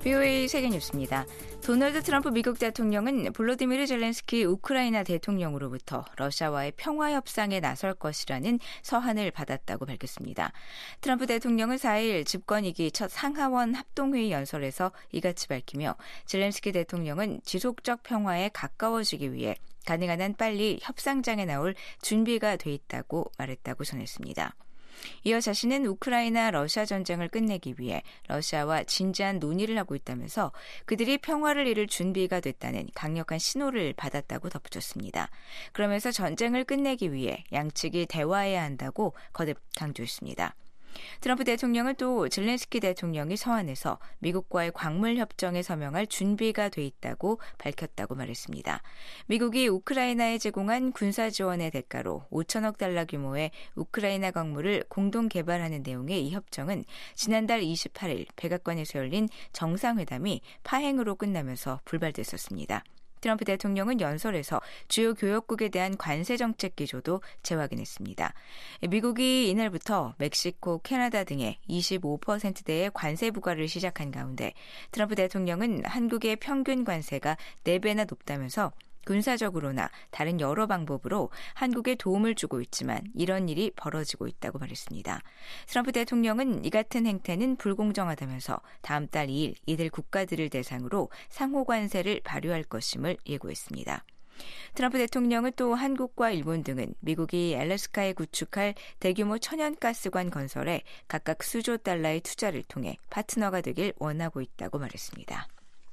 VOA 세계뉴스입니다. 도널드 트럼프 미국 대통령은 볼로디미르 젤렌스키 우크라이나 대통령으로부터 러시아와의 평화 협상에 나설 것이라는 서한을 받았다고 밝혔습니다. 트럼프 대통령은 4일 집권 2기 첫 상하원 합동회의 연설에서 이같이 밝히며 젤렌스키 대통령은 지속적 평화에 가까워지기 위해 가능한 한 빨리 협상장에 나올 준비가 돼 있다고 말했다고 전했습니다. 이어 자신은 우크라이나 러시아 전쟁을 끝내기 위해 러시아와 진지한 논의를 하고 있다면서 그들이 평화를 이룰 준비가 됐다는 강력한 신호를 받았다고 덧붙였습니다. 그러면서 전쟁을 끝내기 위해 양측이 대화해야 한다고 거듭 강조했습니다. 트럼프 대통령은 또 젤렌스키 대통령이 서한에서 미국과의 광물 협정에 서명할 준비가 돼 있다고 밝혔다고 말했습니다. 미국이 우크라이나에 제공한 군사 지원의 대가로 5천억 달러 규모의 우크라이나 광물을 공동 개발하는 내용의 이 협정은 지난달 28일 백악관에서 열린 정상회담이 파행으로 끝나면서 불발됐었습니다. 트럼프 대통령은 연설에서 주요 교역국에 대한 관세 정책 기조도 재확인했습니다. 미국이 이날부터 멕시코, 캐나다 등의 25%대의 관세 부과를 시작한 가운데 트럼프 대통령은 한국의 평균 관세가 4배나 높다면서 군사적으로나 다른 여러 방법으로 한국에 도움을 주고 있지만 이런 일이 벌어지고 있다고 말했습니다. 트럼프 대통령은 이 같은 행태는 불공정하다면서 다음 달 2일 이들 국가들을 대상으로 상호 관세를 발효할 것임을 예고했습니다. 트럼프 대통령은 또 한국과 일본 등은 미국이 알래스카에 구축할 대규모 천연가스관 건설에 각각 수조 달러의 투자를 통해 파트너가 되길 원하고 있다고 말했습니다.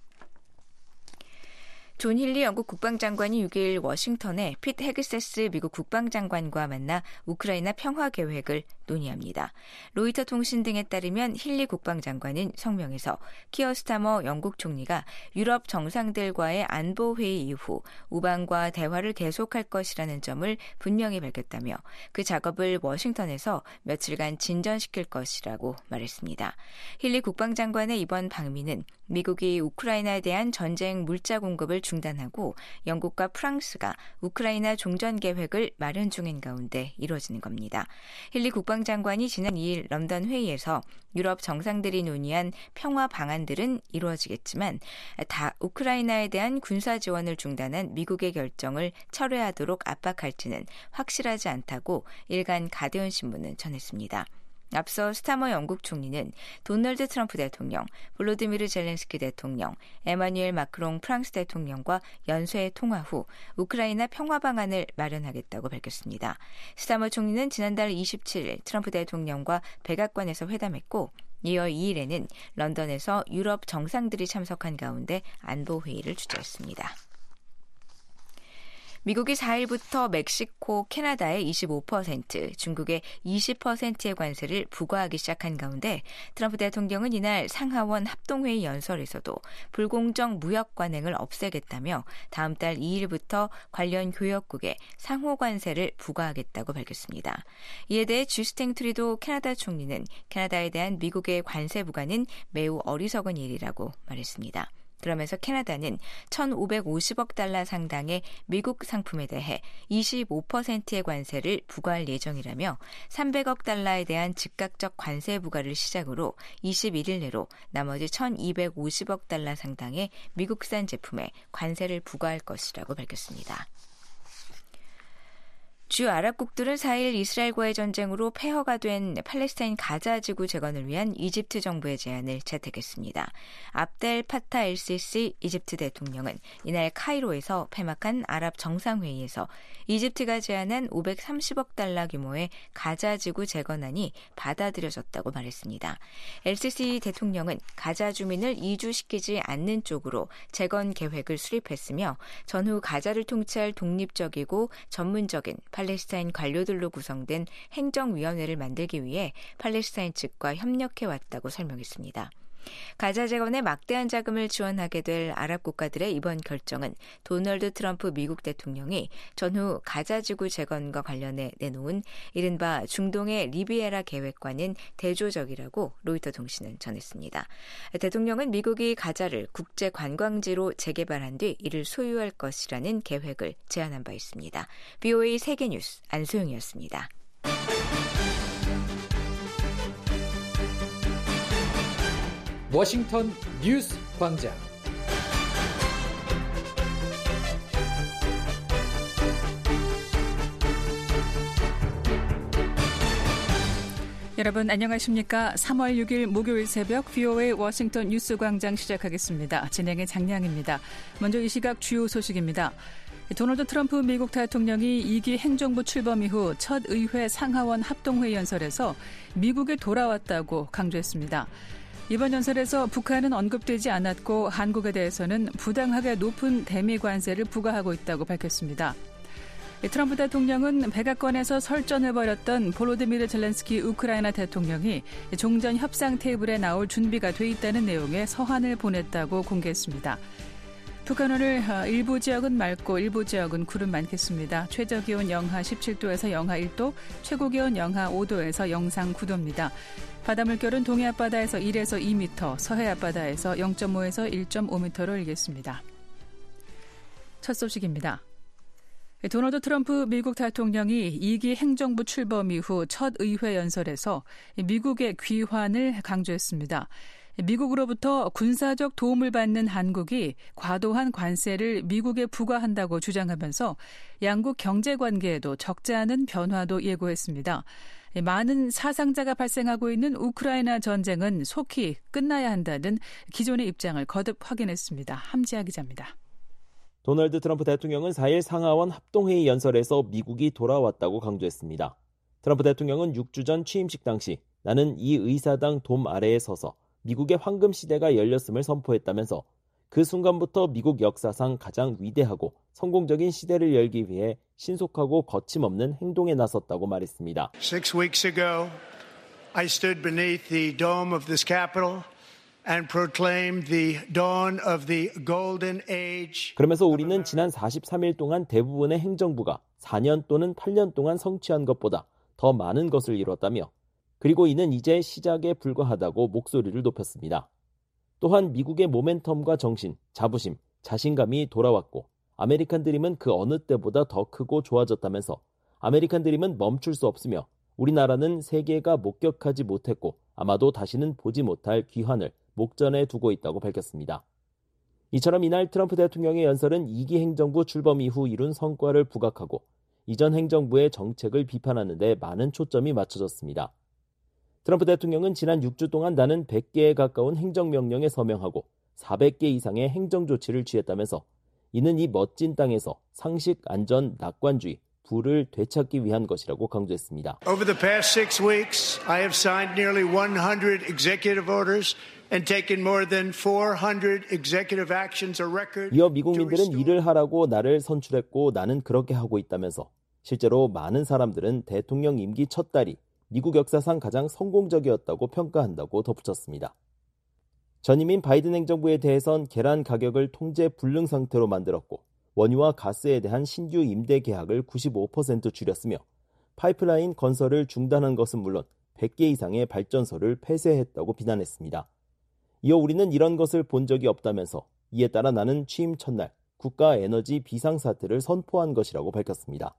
존 힐리 영국 국방장관이 6일 워싱턴에 핏 헤그세스 미국 국방장관과 만나 우크라이나 평화 계획을 논의합니다. 로이터 통신 등에 따르면 힐리 국방장관은 성명에서 키어 스타머 영국 총리가 유럽 정상들과의 안보회의 이후 우방과 대화를 계속할 것이라는 점을 분명히 밝혔다며 그 작업을 워싱턴에서 며칠간 진전시킬 것이라고 말했습니다. 힐리 국방장관의 이번 방미는 미국이 우크라이나에 대한 전쟁 물자 공급을 중단하고 영국과 프랑스가 우크라이나 종전 계획을 마련 중인 가운데 이루어지는 겁니다. 힐리 국방장관이 지난 2일 런던 회의에서 유럽 정상들이 논의한 평화 방안들은 이루어지겠지만 다 우크라이나에 대한 군사 지원을 중단한 미국의 결정을 철회하도록 압박할지는 확실하지 않다고 일간 가디언 신문은 전했습니다. 앞서 스타머 영국 총리는 도널드 트럼프 대통령, 볼로디미르 젤렌스키 대통령, 에마뉴엘 마크롱 프랑스 대통령과 연쇄 통화 후 우크라이나 평화 방안을 마련하겠다고 밝혔습니다. 스타머 총리는 지난달 27일 트럼프 대통령과 백악관에서 회담했고 이어 2일에는 런던에서 유럽 정상들이 참석한 가운데 안보회의를 주재했습니다. 미국이 4일부터 멕시코, 캐나다에 25%, 중국에 20%의 관세를 부과하기 시작한 가운데 트럼프 대통령은 이날 상하원 합동회의 연설에서도 불공정 무역 관행을 없애겠다며 다음 달 2일부터 관련 교역국에 상호 관세를 부과하겠다고 밝혔습니다. 이에 대해 주스틴 트루도 캐나다 총리는 캐나다에 대한 미국의 관세 부과는 매우 어리석은 일이라고 말했습니다. 그러면서 캐나다는 1,550억 달러 상당의 미국 상품에 대해 25%의 관세를 부과할 예정이라며 300억 달러에 대한 즉각적 관세 부과를 시작으로 21일 내로 나머지 1,250억 달러 상당의 미국산 제품에 관세를 부과할 것이라고 밝혔습니다. 주 아랍국들은 4일 이스라엘과의 전쟁으로 폐허가 된 팔레스타인 가자 지구 재건을 위한 이집트 정부의 제안을 채택했습니다. 압델 파타 엘시시 이집트 대통령은 이날 카이로에서 폐막한 아랍 정상회의에서 이집트가 제안한 530억 달러 규모의 가자 지구 재건안이 받아들여졌다고 말했습니다. 엘시시 대통령은 가자 주민을 이주시키지 않는 쪽으로 재건 계획을 수립했으며 전후 가자를 통치할 독립적이고 전문적인 팔레스타인 관료들로 구성된 행정위원회를 만들기 위해 팔레스타인 측과 협력해왔다고 설명했습니다. 가자 재건에 막대한 자금을 지원하게 될 아랍 국가들의 이번 결정은 도널드 트럼프 미국 대통령이 전후 가자 지구 재건과 관련해 내놓은 이른바 중동의 리비에라 계획과는 대조적이라고 로이터 통신은 전했습니다. 대통령은 미국이 가자를 국제 관광지로 재개발한 뒤 이를 소유할 것이라는 계획을 제안한 바 있습니다. VOA 세계뉴스 안소영이었습니다. 워싱턴 뉴스 광장. 여러분 안녕하십니까? 3월 6일 목요일 새벽 VOA 워싱턴 뉴스 광장 시작하겠습니다. 진행의 장량입니다. 먼저 이 시각 주요 소식입니다. 도널드 트럼프 미국 대통령이 2기 행정부 출범 이후 첫 의회 상하원 합동회의 연설에서 미국에 돌아왔다고 강조했습니다. 이번 연설에서 북한은 언급되지 않았고 한국에 대해서는 부당하게 높은 대미 관세를 부과하고 있다고 밝혔습니다. 트럼프 대통령은 백악관에서 설전을 벌였던 볼로디미르 젤렌스키 우크라이나 대통령이 종전 협상 테이블에 나올 준비가 돼 있다는 내용의 서한을 보냈다고 공개했습니다. 북한 오늘 일부 지역은 맑고 일부 지역은 구름 많겠습니다. 최저기온 영하 17도에서 영하 1도, 최고기온 영하 5도에서 영상 9도입니다. 바다 물결은 동해 앞바다에서 1에서 2m, 서해 앞바다에서 0.5에서 1.5m로 일겠습니다. 첫 소식입니다. 도널드 트럼프 미국 대통령이 2기 행정부 출범 이후 첫 의회 연설에서 미국의 귀환을 강조했습니다. 미국으로부터 군사적 도움을 받는 한국이 과도한 관세를 미국에 부과한다고 주장하면서 양국 경제관계에도 적지 않은 변화도 예고했습니다. 많은 사상자가 발생하고 있는 우크라이나 전쟁은 속히 끝나야 한다는 기존의 입장을 거듭 확인했습니다. 함지아 기자입니다. 도널드 트럼프 대통령은 4일 상하원 합동회의 연설에서 미국이 돌아왔다고 강조했습니다. 트럼프 대통령은 6주 전 취임식 당시 나는 이 의사당 돔 아래에 서서 미국의 황금 시대가 열렸음을 선포했다면서 그 순간부터 미국 역사상 가장 위대하고 성공적인 시대를 열기 위해 신속하고 거침없는 행동에 나섰다고 말했습니다. 6 weeks ago, I stood beneath the dome of this Capitol and proclaimed the dawn of the golden age. 그러면서 우리는 지난 43일 동안 대부분의 행정부가 4년 또는 8년 동안 성취한 것보다 더 많은 것을 이뤘다며 그리고 이는 이제 시작에 불과하다고 목소리를 높였습니다. 또한 미국의 모멘텀과 정신, 자부심, 자신감이 돌아왔고 아메리칸 드림은 그 어느 때보다 더 크고 좋아졌다면서 아메리칸 드림은 멈출 수 없으며 우리나라는 세계가 목격하지 못했고 아마도 다시는 보지 못할 귀환을 목전에 두고 있다고 밝혔습니다. 이처럼 이날 트럼프 대통령의 연설은 2기 행정부 출범 이후 이룬 성과를 부각하고 이전 행정부의 정책을 비판하는 데 많은 초점이 맞춰졌습니다. 트럼프 대통령은 지난 6주 동안 나는 100개에 가까운 행정명령에 서명하고 400개 이상의 행정조치를 취했다면서 이는 이 멋진 땅에서 상식, 안전, 낙관주의, 부를 되찾기 위한 것이라고 강조했습니다. Over the past 6 weeks, I have signed nearly 100 executive orders and taken more than 400 executive actions, a record. 이어 미국민들은 일을 하라고 나를 선출했고 나는 그렇게 하고 있다면서 실제로 많은 사람들은 대통령 임기 첫 달이 미국 역사상 가장 성공적이었다고 평가한다고 덧붙였습니다. 전임인 바이든 행정부에 대해선 계란 가격을 통제 불능 상태로 만들었고 원유와 가스에 대한 신규 임대 계약을 95% 줄였으며 파이프라인 건설을 중단한 것은 물론 100개 이상의 발전소를 폐쇄했다고 비난했습니다. 이어 우리는 이런 것을 본 적이 없다면서 이에 따라 나는 취임 첫날 국가 에너지 비상사태를 선포한 것이라고 밝혔습니다.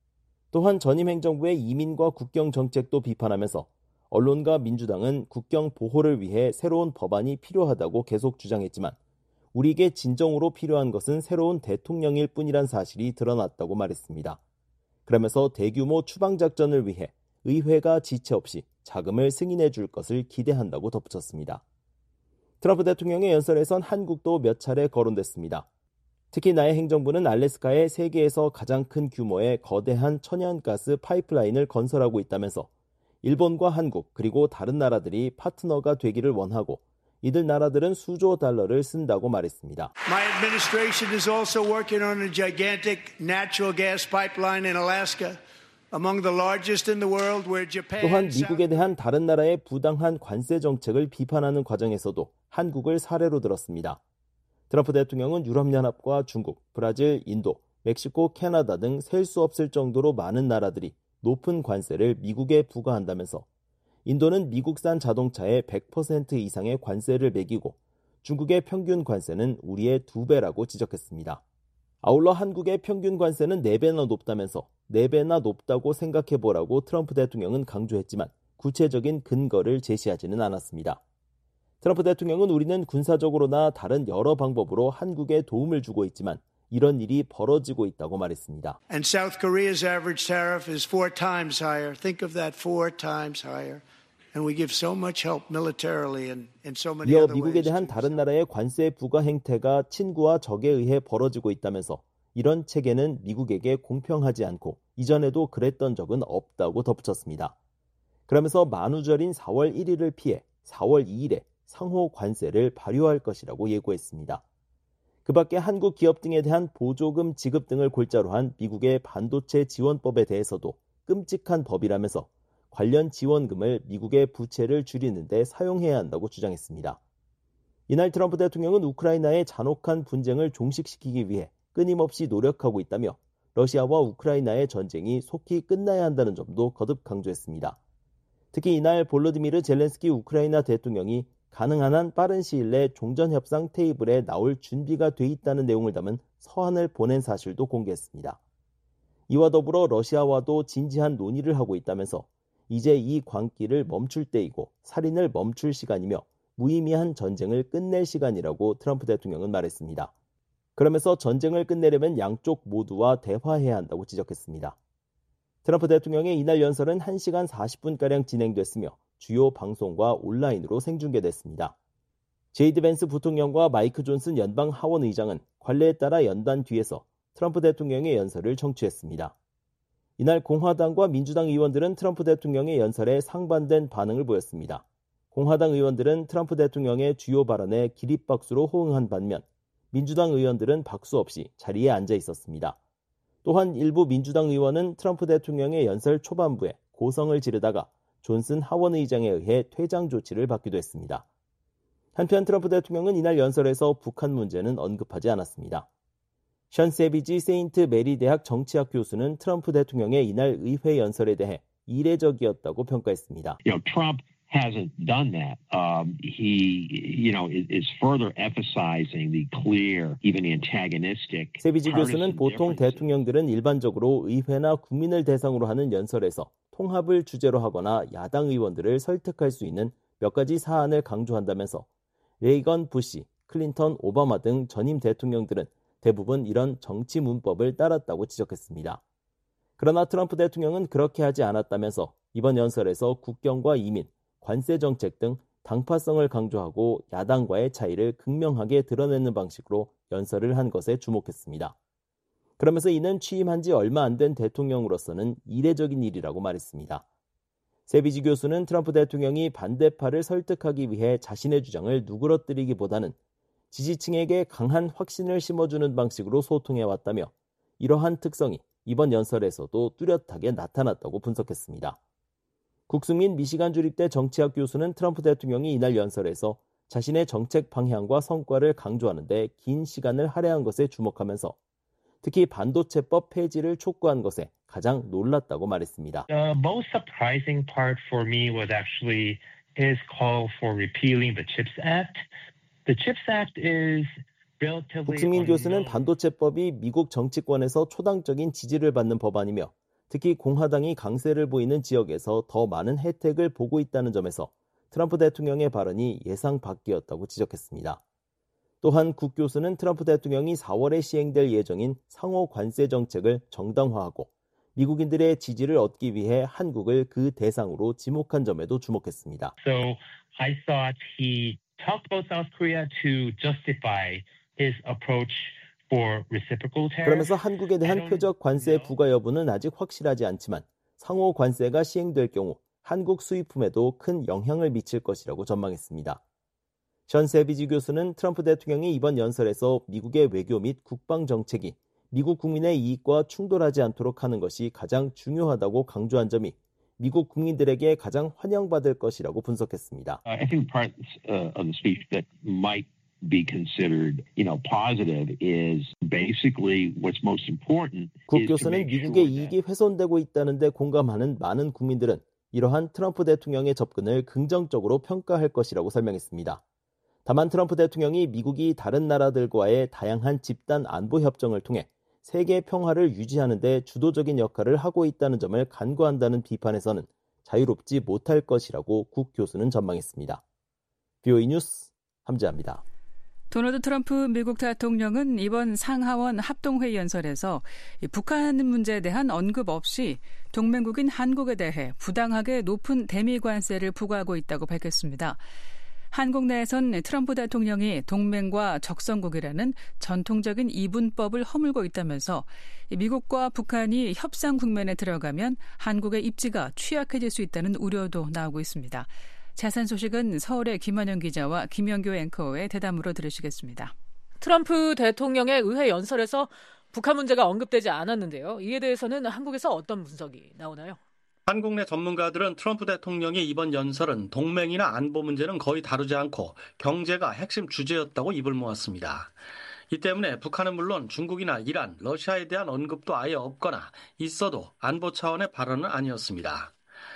또한 전임 행정부의 이민과 국경 정책도 비판하면서 언론과 민주당은 국경 보호를 위해 새로운 법안이 필요하다고 계속 주장했지만 우리에게 진정으로 필요한 것은 새로운 대통령일 뿐이란 사실이 드러났다고 말했습니다. 그러면서 대규모 추방작전을 위해 의회가 지체 없이 자금을 승인해 줄 것을 기대한다고 덧붙였습니다. 트럼프 대통령의 연설에선 한국도 몇 차례 거론됐습니다. 특히 나의 행정부는 알래스카에 세계에서 가장 큰 규모의 거대한 천연가스 파이프라인을 건설하고 있다면서 일본과 한국 그리고 다른 나라들이 파트너가 되기를 원하고 이들 나라들은 수조 달러를 쓴다고 말했습니다. My administration is also working on a gigantic natural gas pipeline in Alaska, among the largest in the world, where Japan. 또한 미국에 대한 다른 나라의 부당한 관세 정책을 비판하는 과정에서도 한국을 사례로 들었습니다. 트럼프 대통령은 유럽연합과 중국, 브라질, 인도, 멕시코, 캐나다 등 셀 수 없을 정도로 많은 나라들이 높은 관세를 미국에 부과한다면서 인도는 미국산 자동차에 100% 이상의 관세를 매기고 중국의 평균 관세는 우리의 2배라고 지적했습니다. 아울러 한국의 평균 관세는 4배나 높다면서 4배나 높다고 생각해보라고 트럼프 대통령은 강조했지만 구체적인 근거를 제시하지는 않았습니다. 트럼프 대통령은 우리는 군사적으로나 다른 여러 방법으로 한국에 도움을 주고 있지만 이런 일이 벌어지고 있다고 말했습니다. And South Korea's average tariff is 4 times higher. Think of that, 4 times higher. And we give so much help militarily and in so many 이어 other ways. 미국에 대한 다른 나라의 관세 부과 행태가 친구와 적에 의해 벌어지고 있다면서 이런 체계는 미국에게 공평하지 않고 이전에도 그랬던 적은 없다고 덧붙였습니다. 그러면서 만우절인 4월 1일을 피해 4월 2일에 상호 관세를 발효할 것이라고 예고했습니다. 그 밖에 한국 기업 등에 대한 보조금 지급 등을 골자로 한 미국의 반도체 지원법에 대해서도 끔찍한 법이라면서 관련 지원금을 미국의 부채를 줄이는 데 사용해야 한다고 주장했습니다. 이날 트럼프 대통령은 우크라이나의 잔혹한 분쟁을 종식시키기 위해 끊임없이 노력하고 있다며 러시아와 우크라이나의 전쟁이 속히 끝나야 한다는 점도 거듭 강조했습니다. 특히 이날 볼로디미르 젤렌스키 우크라이나 대통령이 가능한 한 빠른 시일 내 종전협상 테이블에 나올 준비가 돼 있다는 내용을 담은 서한을 보낸 사실도 공개했습니다. 이와 더불어 러시아와도 진지한 논의를 하고 있다면서 이제 이 광기를 멈출 때이고 살인을 멈출 시간이며 무의미한 전쟁을 끝낼 시간이라고 트럼프 대통령은 말했습니다. 그러면서 전쟁을 끝내려면 양쪽 모두와 대화해야 한다고 지적했습니다. 트럼프 대통령의 이날 연설은 1시간 40분가량 진행됐으며 주요 방송과 온라인으로 생중계됐습니다. 제이드 벤스 부통령과 마이크 존슨 연방 하원 의장은 관례에 따라 연단 뒤에서 트럼프 대통령의 연설을 청취했습니다. 이날 공화당과 민주당 의원들은 트럼프 대통령의 연설에 상반된 반응을 보였습니다. 공화당 의원들은 트럼프 대통령의 주요 발언에 기립박수로 호응한 반면 민주당 의원들은 박수 없이 자리에 앉아 있었습니다. 또한 일부 민주당 의원은 트럼프 대통령의 연설 초반부에 고성을 지르다가 존슨 하원 의장에 의해 퇴장 조치를 받기도 했습니다. 한편 트럼프 대통령은 이날 연설에서 북한 문제는 언급하지 않았습니다. 션 세비지 세인트 메리 대학 정치학 교수는 트럼프 대통령의 이날 의회 연설에 대해 이례적이었다고 평가했습니다. Trump hasn't done that. He, is further emphasizing the clear, even antagonistic. 세비지 교수는 보통 대통령들은 일반적으로 의회나 국민을 대상으로 하는 연설에서 통합을 주제로 하거나 야당 의원들을 설득할 수 있는 몇 가지 사안을 강조한다면서 레이건, 부시, 클린턴, 오바마 등 전임 대통령들은 대부분 이런 정치 문법을 따랐다고 지적했습니다. 그러나 트럼프 대통령은 그렇게 하지 않았다면서 이번 연설에서 국경과 이민, 관세 정책 등 당파성을 강조하고 야당과의 차이를 극명하게 드러내는 방식으로 연설을 한 것에 주목했습니다. 그러면서 이는 취임한 지 얼마 안 된 대통령으로서는 이례적인 일이라고 말했습니다. 세비지 교수는 트럼프 대통령이 반대파를 설득하기 위해 자신의 주장을 누그러뜨리기보다는 지지층에게 강한 확신을 심어주는 방식으로 소통해왔다며 이러한 특성이 이번 연설에서도 뚜렷하게 나타났다고 분석했습니다. 국승민 미시간 주립대 정치학 교수는 트럼프 대통령이 이날 연설에서 자신의 정책 방향과 성과를 강조하는 데 긴 시간을 할애한 것에 주목하면서 특히 반도체법 폐지를 촉구한 것에 가장 놀랐다고 말했습니다. The most surprising part for me was actually his call for repealing the CHIPS Act. The CHIPS Act is relatively 국승민 교수는 반도체법이 미국 정치권에서 초당적인 지지를 받는 법안이며 특히 공화당이 강세를 보이는 지역에서 더 많은 혜택을 보고 있다는 점에서 트럼프 대통령의 발언이 예상 밖이었다고 지적했습니다. 또한 국 교수는 트럼프 대통령이 4월에 시행될 예정인 상호 관세 정책을 정당화하고 미국인들의 지지를 얻기 위해 한국을 그 대상으로 지목한 점에도 주목했습니다. So I thought he talked about South Korea to justify his approach for reciprocal tariff. 그러면서 한국에 대한 표적 관세 부과 여부는 아직 확실하지 않지만 상호 관세가 시행될 경우 한국 수입품에도 큰 영향을 미칠 것이라고 전망했습니다. 션 세비지 교수는 트럼프 대통령이 이번 연설에서 미국의 외교 및 국방 정책이 미국 국민의 이익과 충돌하지 않도록 하는 것이 가장 중요하다고 강조한 점이 미국 국민들에게 가장 환영받을 것이라고 분석했습니다. I think part of the speech that might be considered, positive is basically what's most important. 국 교수는 미국의 이익이 훼손되고 있다는 데 공감하는 많은 국민들은 이러한 트럼프 대통령의 접근을 긍정적으로 평가할 것이라고 설명했습니다. 다만 트럼프 대통령이 미국이 다른 나라들과의 다양한 집단 안보 협정을 통해 세계 평화를 유지하는 데 주도적인 역할을 하고 있다는 점을 간과한다는 비판에서는 자유롭지 못할 것이라고 국 교수는 전망했습니다. VOA 뉴스 함재합니다. 도널드 트럼프 미국 대통령은 이번 상하원 합동회의 연설에서 북한 문제에 대한 언급 없이 동맹국인 한국에 대해 부당하게 높은 대미 관세를 부과하고 있다고 밝혔습니다. 한국 내에선 트럼프 대통령이 동맹과 적성국이라는 전통적인 이분법을 허물고 있다면서 미국과 북한이 협상 국면에 들어가면 한국의 입지가 취약해질 수 있다는 우려도 나오고 있습니다. 자세한 소식은 서울의 김환영 기자와 김영교 앵커의 대담으로 들으시겠습니다. 트럼프 대통령의 의회 연설에서 북한 문제가 언급되지 않았는데요. 이에 대해서는 한국에서 어떤 분석이 나오나요? 한국 내 전문가들은 트럼프 대통령의 이번 연설은 동맹이나 안보 문제는 거의 다루지 않고 경제가 핵심 주제였다고 입을 모았습니다. 이 때문에 북한은 물론 중국이나 이란, 러시아에 대한 언급도 아예 없거나 있어도 안보 차원의 발언은 아니었습니다.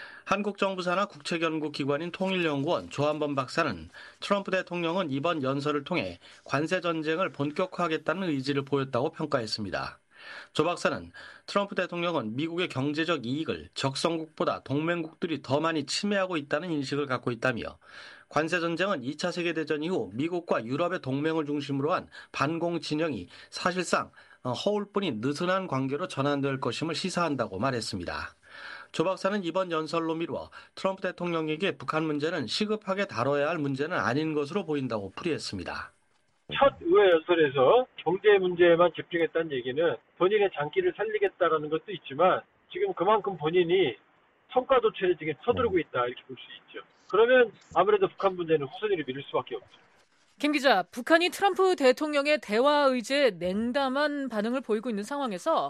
한국 정부 산하 국책연구기관인 통일연구원 조한범 박사는 트럼프 대통령은 이번 연설을 통해 관세 전쟁을 본격화하겠다는 의지를 보였다고 평가했습니다. 조 박사는 트럼프 대통령은 미국의 경제적 이익을 적성국보다 동맹국들이 더 많이 침해하고 있다는 인식을 갖고 있다며 관세 전쟁은 2차 세계대전 이후 미국과 유럽의 동맹을 중심으로 한 반공 진영이 사실상 허울뿐인 느슨한 관계로 전환될 것임을 시사한다고 말했습니다. 조 박사는 이번 연설로 미루어 트럼프 대통령에게 북한 문제는 시급하게 다뤄야 할 문제는 아닌 것으로 보인다고 풀이했습니다. 첫 의회 연설에서 경제 문제에만 집중했다는 얘기는 본인의 장기를 살리겠다라는 것도 있지만 지금 그만큼 본인이 성과 도출에 지금 서두르고 있다 이렇게 볼 수 있죠. 그러면 아무래도 북한 문제는 후순위를 미룰 수밖에 없죠. 김 기자, 북한이 트럼프 대통령의 대화 의지에 냉담한 반응을 보이고 있는 상황에서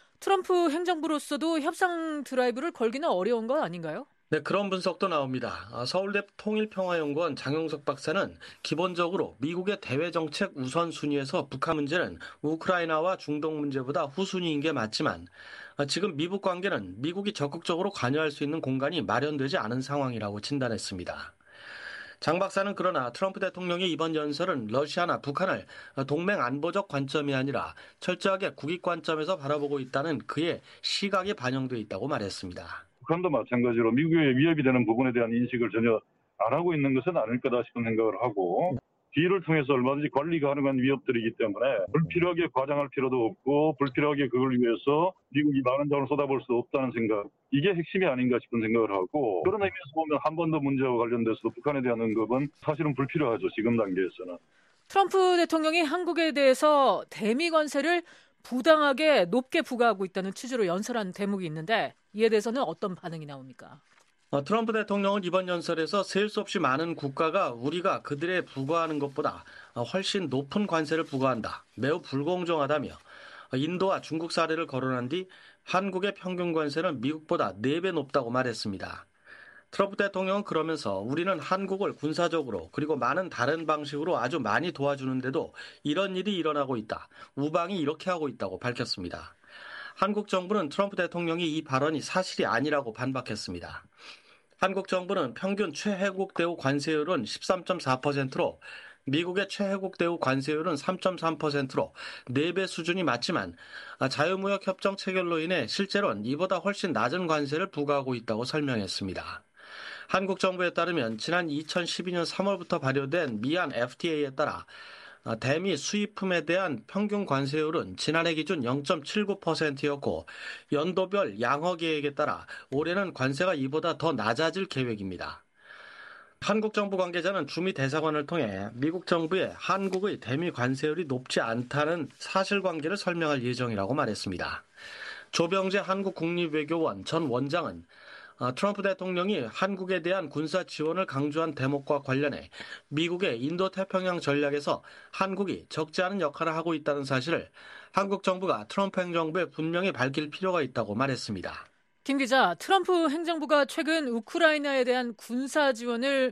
트럼프 행정부로서도 협상 드라이브를 걸기는 어려운 건 아닌가요? 네, 그런 분석도 나옵니다. 서울대 통일평화연구원 장용석 박사는 기본적으로 미국의 대외정책 우선순위에서 북한 문제는 우크라이나와 중동 문제보다 후순위인 게 맞지만 지금 미북 관계는 미국이 적극적으로 관여할 수 있는 공간이 마련되지 않은 상황이라고 진단했습니다. 장 박사는 그러나 트럼프 대통령의 이번 연설은 러시아나 북한을 동맹 안보적 관점이 아니라 철저하게 국익 관점에서 바라보고 있다는 그의 시각이 반영돼 있다고 말했습니다. 북한도 마찬가지로 미국의 위협이 되는 부분에 대한 인식을 전혀 안 하고 있는 것은 아닐 거다 싶은 생각을 하고 뒤를 통해서 얼마든지 관리 가능한 위협들이기 때문에 불필요하게 과장할 필요도 없고 불필요하게 그걸 위해서 미국이 많은 자원을 쏟아볼 수 없다는 생각, 이게 핵심이 아닌가 싶은 생각을 하고 그런 의미에서 보면 한 번 더 문제와 관련돼서도 북한에 대한 언급은 사실은 불필요하죠. 지금 단계에서는. 트럼프 대통령이 한국에 대해서 대미 관세를 부당하게 높게 부과하고 있다는 취지로 연설한 대목이 있는데 이에 대해서는 어떤 반응이 나옵니까? 트럼프 대통령은 이번 연설에서 셀 수 없이 많은 국가가 우리가 그들에 부과하는 것보다 훨씬 높은 관세를 부과한다. 매우 불공정하다며 인도와 중국 사례를 거론한 뒤 한국의 평균 관세는 미국보다 4배 높다고 말했습니다. 트럼프 대통령은 그러면서 우리는 한국을 군사적으로 그리고 많은 다른 방식으로 아주 많이 도와주는데도 이런 일이 일어나고 있다. 우방이 이렇게 하고 있다고 밝혔습니다. 한국 정부는 트럼프 대통령이 이 발언이 사실이 아니라고 반박했습니다. 한국 정부는 평균 최혜국 대우 관세율은 13.4%로 미국의 최혜국 대우 관세율은 3.3%로 4배 수준이 맞지만 자유무역 협정 체결로 인해 실제로는 이보다 훨씬 낮은 관세를 부과하고 있다고 설명했습니다. 한국 정부에 따르면 지난 2012년 3월부터 발효된 미얀 FTA에 따라 대미 수입품에 대한 평균 관세율은 지난해 기준 0.79%였고 연도별 양허 계획에 따라 올해는 관세가 이보다 더 낮아질 계획입니다. 한국 정부 관계자는 주미 대사관을 통해 미국 정부의 한국의 대미 관세율이 높지 않다는 사실관계를 설명할 예정이라고 말했습니다. 조병재 한국국립외교원 전 원장은 트럼프 대통령이 한국에 대한 군사 지원을 강조한 대목과 관련해 미국의 인도태평양 전략에서 한국이 적지 않은 역할을 하고 있다는 사실을 한국 정부가 트럼프 행정부에 분명히 밝힐 필요가 있다고 말했습니다. 김 기자, 트럼프 행정부가 최근 우크라이나에 대한 군사 지원을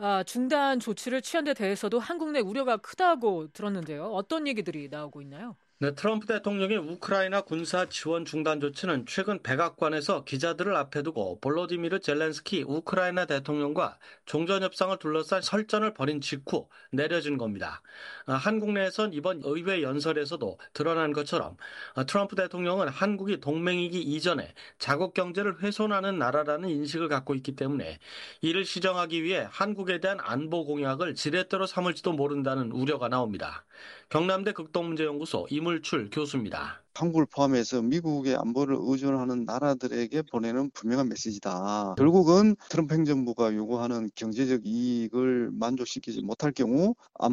중단 조치를 취한 데 대해서도 한국 내 우려가 크다고 들었는데요. 어떤 얘기들이 나오고 있나요? 네, 트럼프 대통령의 우크라이나 군사 지원 중단 조치는 최근 백악관에서 기자들을 앞에 두고 볼로디미르 젤렌스키 우크라이나 대통령과 종전협상을 둘러싼 설전을 벌인 직후 내려진 겁니다. 한국 내에선 이번 의회 연설에서도 드러난 것처럼 트럼프 대통령은 한국이 동맹이기 이전에 자국 경제를 훼손하는 나라라는 인식을 갖고 있기 때문에 이를 시정하기 위해 한국에 대한 안보 공약을 지렛대로 삼을지도 모른다는 우려가 나옵니다. 경남대 극동문제연구소 이물출 교수입니다. 한국을 포함해서 미국의 안보를 의존하는 나라들에게 보내는 분명한 메시지다. 결국은 트럼프 행정부가 요구하는 경제적 이익을 만족시키지 못할 경우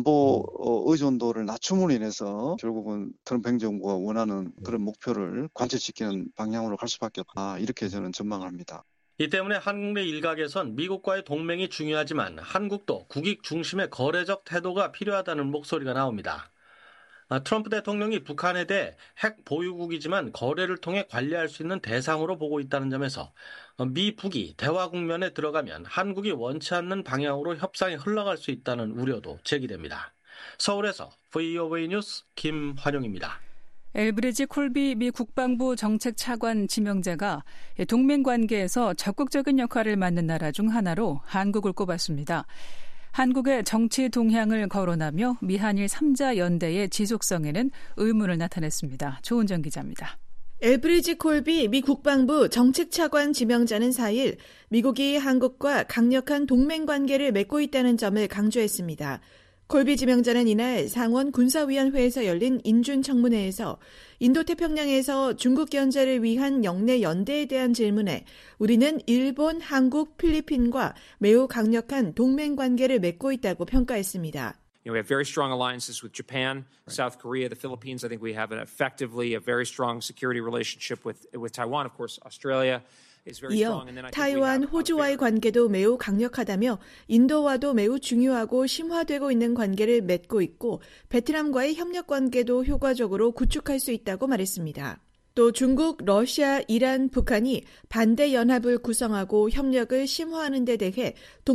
안보 의존도를 낮춤으로 인해서 결국은 트럼프 행정부가 원하는 그런 목표를 관철시키는 방향으로 갈 수밖에 없다. 이렇게 저는 전망을 합니다. 이 때문에 한국 내 일각에선 미국과의 동맹이 중요하지만 한국도 국익 중심의 거래적 태도가 필요하다는 목소리가 나옵니다. 트럼프 대통령이 북한에 대해 핵 보유국이지만 거래를 통해 관리할 수 있는 대상으로 보고 있다는 점에서 미, 북이 대화 국면에 들어가면 한국이 원치 않는 방향으로 협상이 흘러갈 수 있다는 우려도 제기됩니다. 서울에서 VOA 뉴스 김환용입니다. 엘브리지 콜비 미 국방부 정책차관 지명자가 동맹 관계에서 적극적인 역할을 맡는 나라 중 하나로 한국을 꼽았습니다. 한국의 정치 동향을 거론하며 미한일 3자 연대의 지속성에는 의문을 나타냈습니다. 조은정 기자입니다. 엘브리지 콜비 미 국방부 정책차관 지명자는 4일 미국이 한국과 강력한 동맹 관계를 맺고 있다는 점을 강조했습니다. 콜비 지명자는 이날 상원 군사위원회에서 열린 인준 청문회에서 인도태평양에서 중국 견제를 위한 영내 연대에 대한 질문에 우리는 일본, 한국, 필리핀과 매우 강력한 동맹 관계를 맺고 있다고 평가했습니다. We have very strong alliances with Japan, South Korea, the Philippines. I think we have effectively a very strong security relationship with Taiwan, of course, Australia. 이어 타이완, 호주와의 관계도 매우 강력하다며 인도와도 매우 중요하고 심화되고 있는 관계를 맺고 있고 베트남과의 협력 관계도 효과적으로 구축할 수 있다고 말했습니다. 또 중국, 러시아, 이란, 북한이 반대 연합을 구성하고 협력을 심화하는 데 대해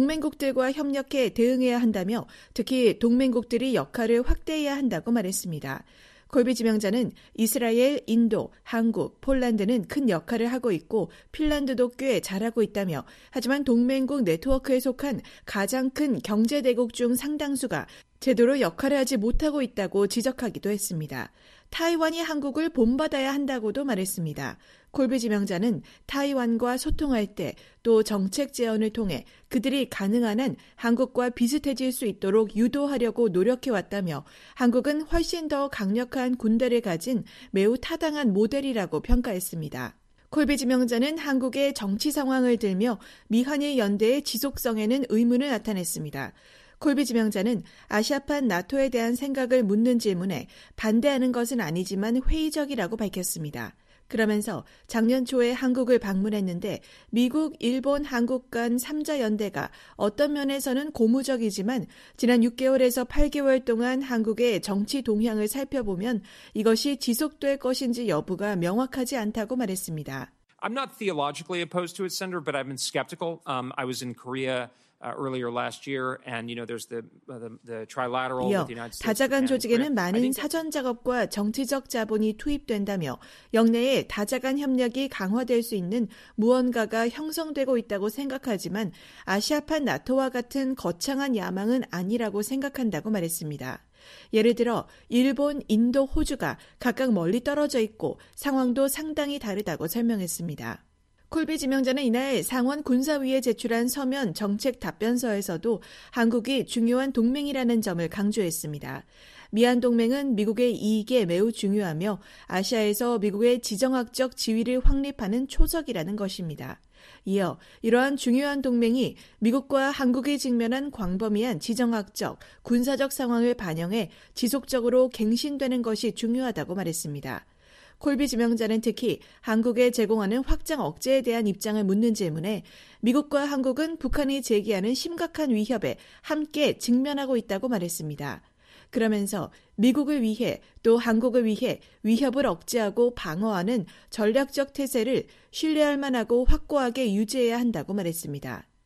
동맹국들과 협력해 대응해야 한다며 특히 동맹국들이 역할을 확대해야 한다고 말했습니다. 콜비 지명자는 이스라엘, 인도, 한국, 폴란드는 큰 역할을 하고 있고 핀란드도 꽤 잘하고 있다며 하지만 동맹국 네트워크에 속한 가장 큰 경제대국 중 상당수가 제대로 역할을 하지 못하고 있다고 지적하기도 했습니다. 타이완이 한국을 본받아야 한다고도 말했습니다. 콜비 지명자는 타이완과 소통할 때 또 정책 제언을 통해 그들이 가능한 한 한국과 비슷해질 수 있도록 유도하려고 노력해왔다며 한국은 훨씬 더 강력한 군대를 가진 매우 타당한 모델이라고 평가했습니다. 콜비 지명자는 한국의 정치 상황을 들며 미한일 연대의 지속성에는 의문을 나타냈습니다. 콜비 지명자는 아시아판 나토에 대한 생각을 묻는 질문에 반대하는 것은 아니지만 회의적이라고 밝혔습니다. 그러면서 작년 초에 한국을 방문했는데 미국, 일본, 한국 간 3자 연대가 어떤 면에서는 고무적이지만 지난 6개월에서 8개월 동안 한국의 정치 동향을 살펴보면 이것이 지속될 것인지 여부가 명확하지 않다고 말했습니다. I'm not theologically opposed to it, Senator, but I've been skeptical. I was in Korea earlier last year, and there's the trilateral with the United States. 다자간 조직에는 많은 사전 작업과 정치적 자본이 투입된다며 영내에 다자간 협력이 강화될 수 있는 무언가가 형성되고 있다고 생각하지만 아시아판 나토와 같은 거창한 야망은 아니라고 생각한다고 말했습니다. 예를 들어 일본, 인도, 호주가 각각 멀리 떨어져 있고 상황도 상당히 다르다고 설명했습니다. 콜비 지명자는 이날 상원 군사위에 제출한 서면 정책 답변서에서도 한국이 중요한 동맹이라는 점을 강조했습니다. 미한 동맹은 미국의 이익에 매우 중요하며 아시아에서 미국의 지정학적 지위를 확립하는 초석이라는 것입니다. 이어 이러한 중요한 동맹이 미국과 한국이 직면한 광범위한 지정학적, 군사적 상황을 반영해 지속적으로 갱신되는 것이 중요하다고 말했습니다. 콜비 지명자는 특히 한국에 제공하는 확장 억제에 대한 입장을 묻는 질문에 미국과 한국은 북한이 제기하는 심각한 위협에 함께 직면하고 있다고 말했습니다. 그러면서 미국을 위해 또 한국을 위해 위협을 억제하고 방어하는 전략적 태세를 신뢰할 만하고 확고하게 유지해야 한다고 말했습니다.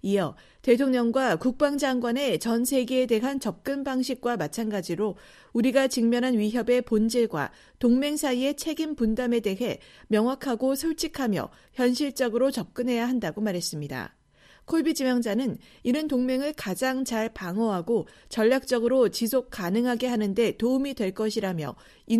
이어 대통령과 국방장관의 전 세계에 대한 접근 방식과 마찬가지로 우리가 직면한 위협의 본질과 동맹 사이의 책임 분담에 대해 명확하고 솔직하며 현실적으로 접근해야 한다고 말했습니다. 콜비 지명자는 이는 동맹을 가장 잘 방어하고 전략적으로 지속 가능하게 하는 데 도움이 될 것이라며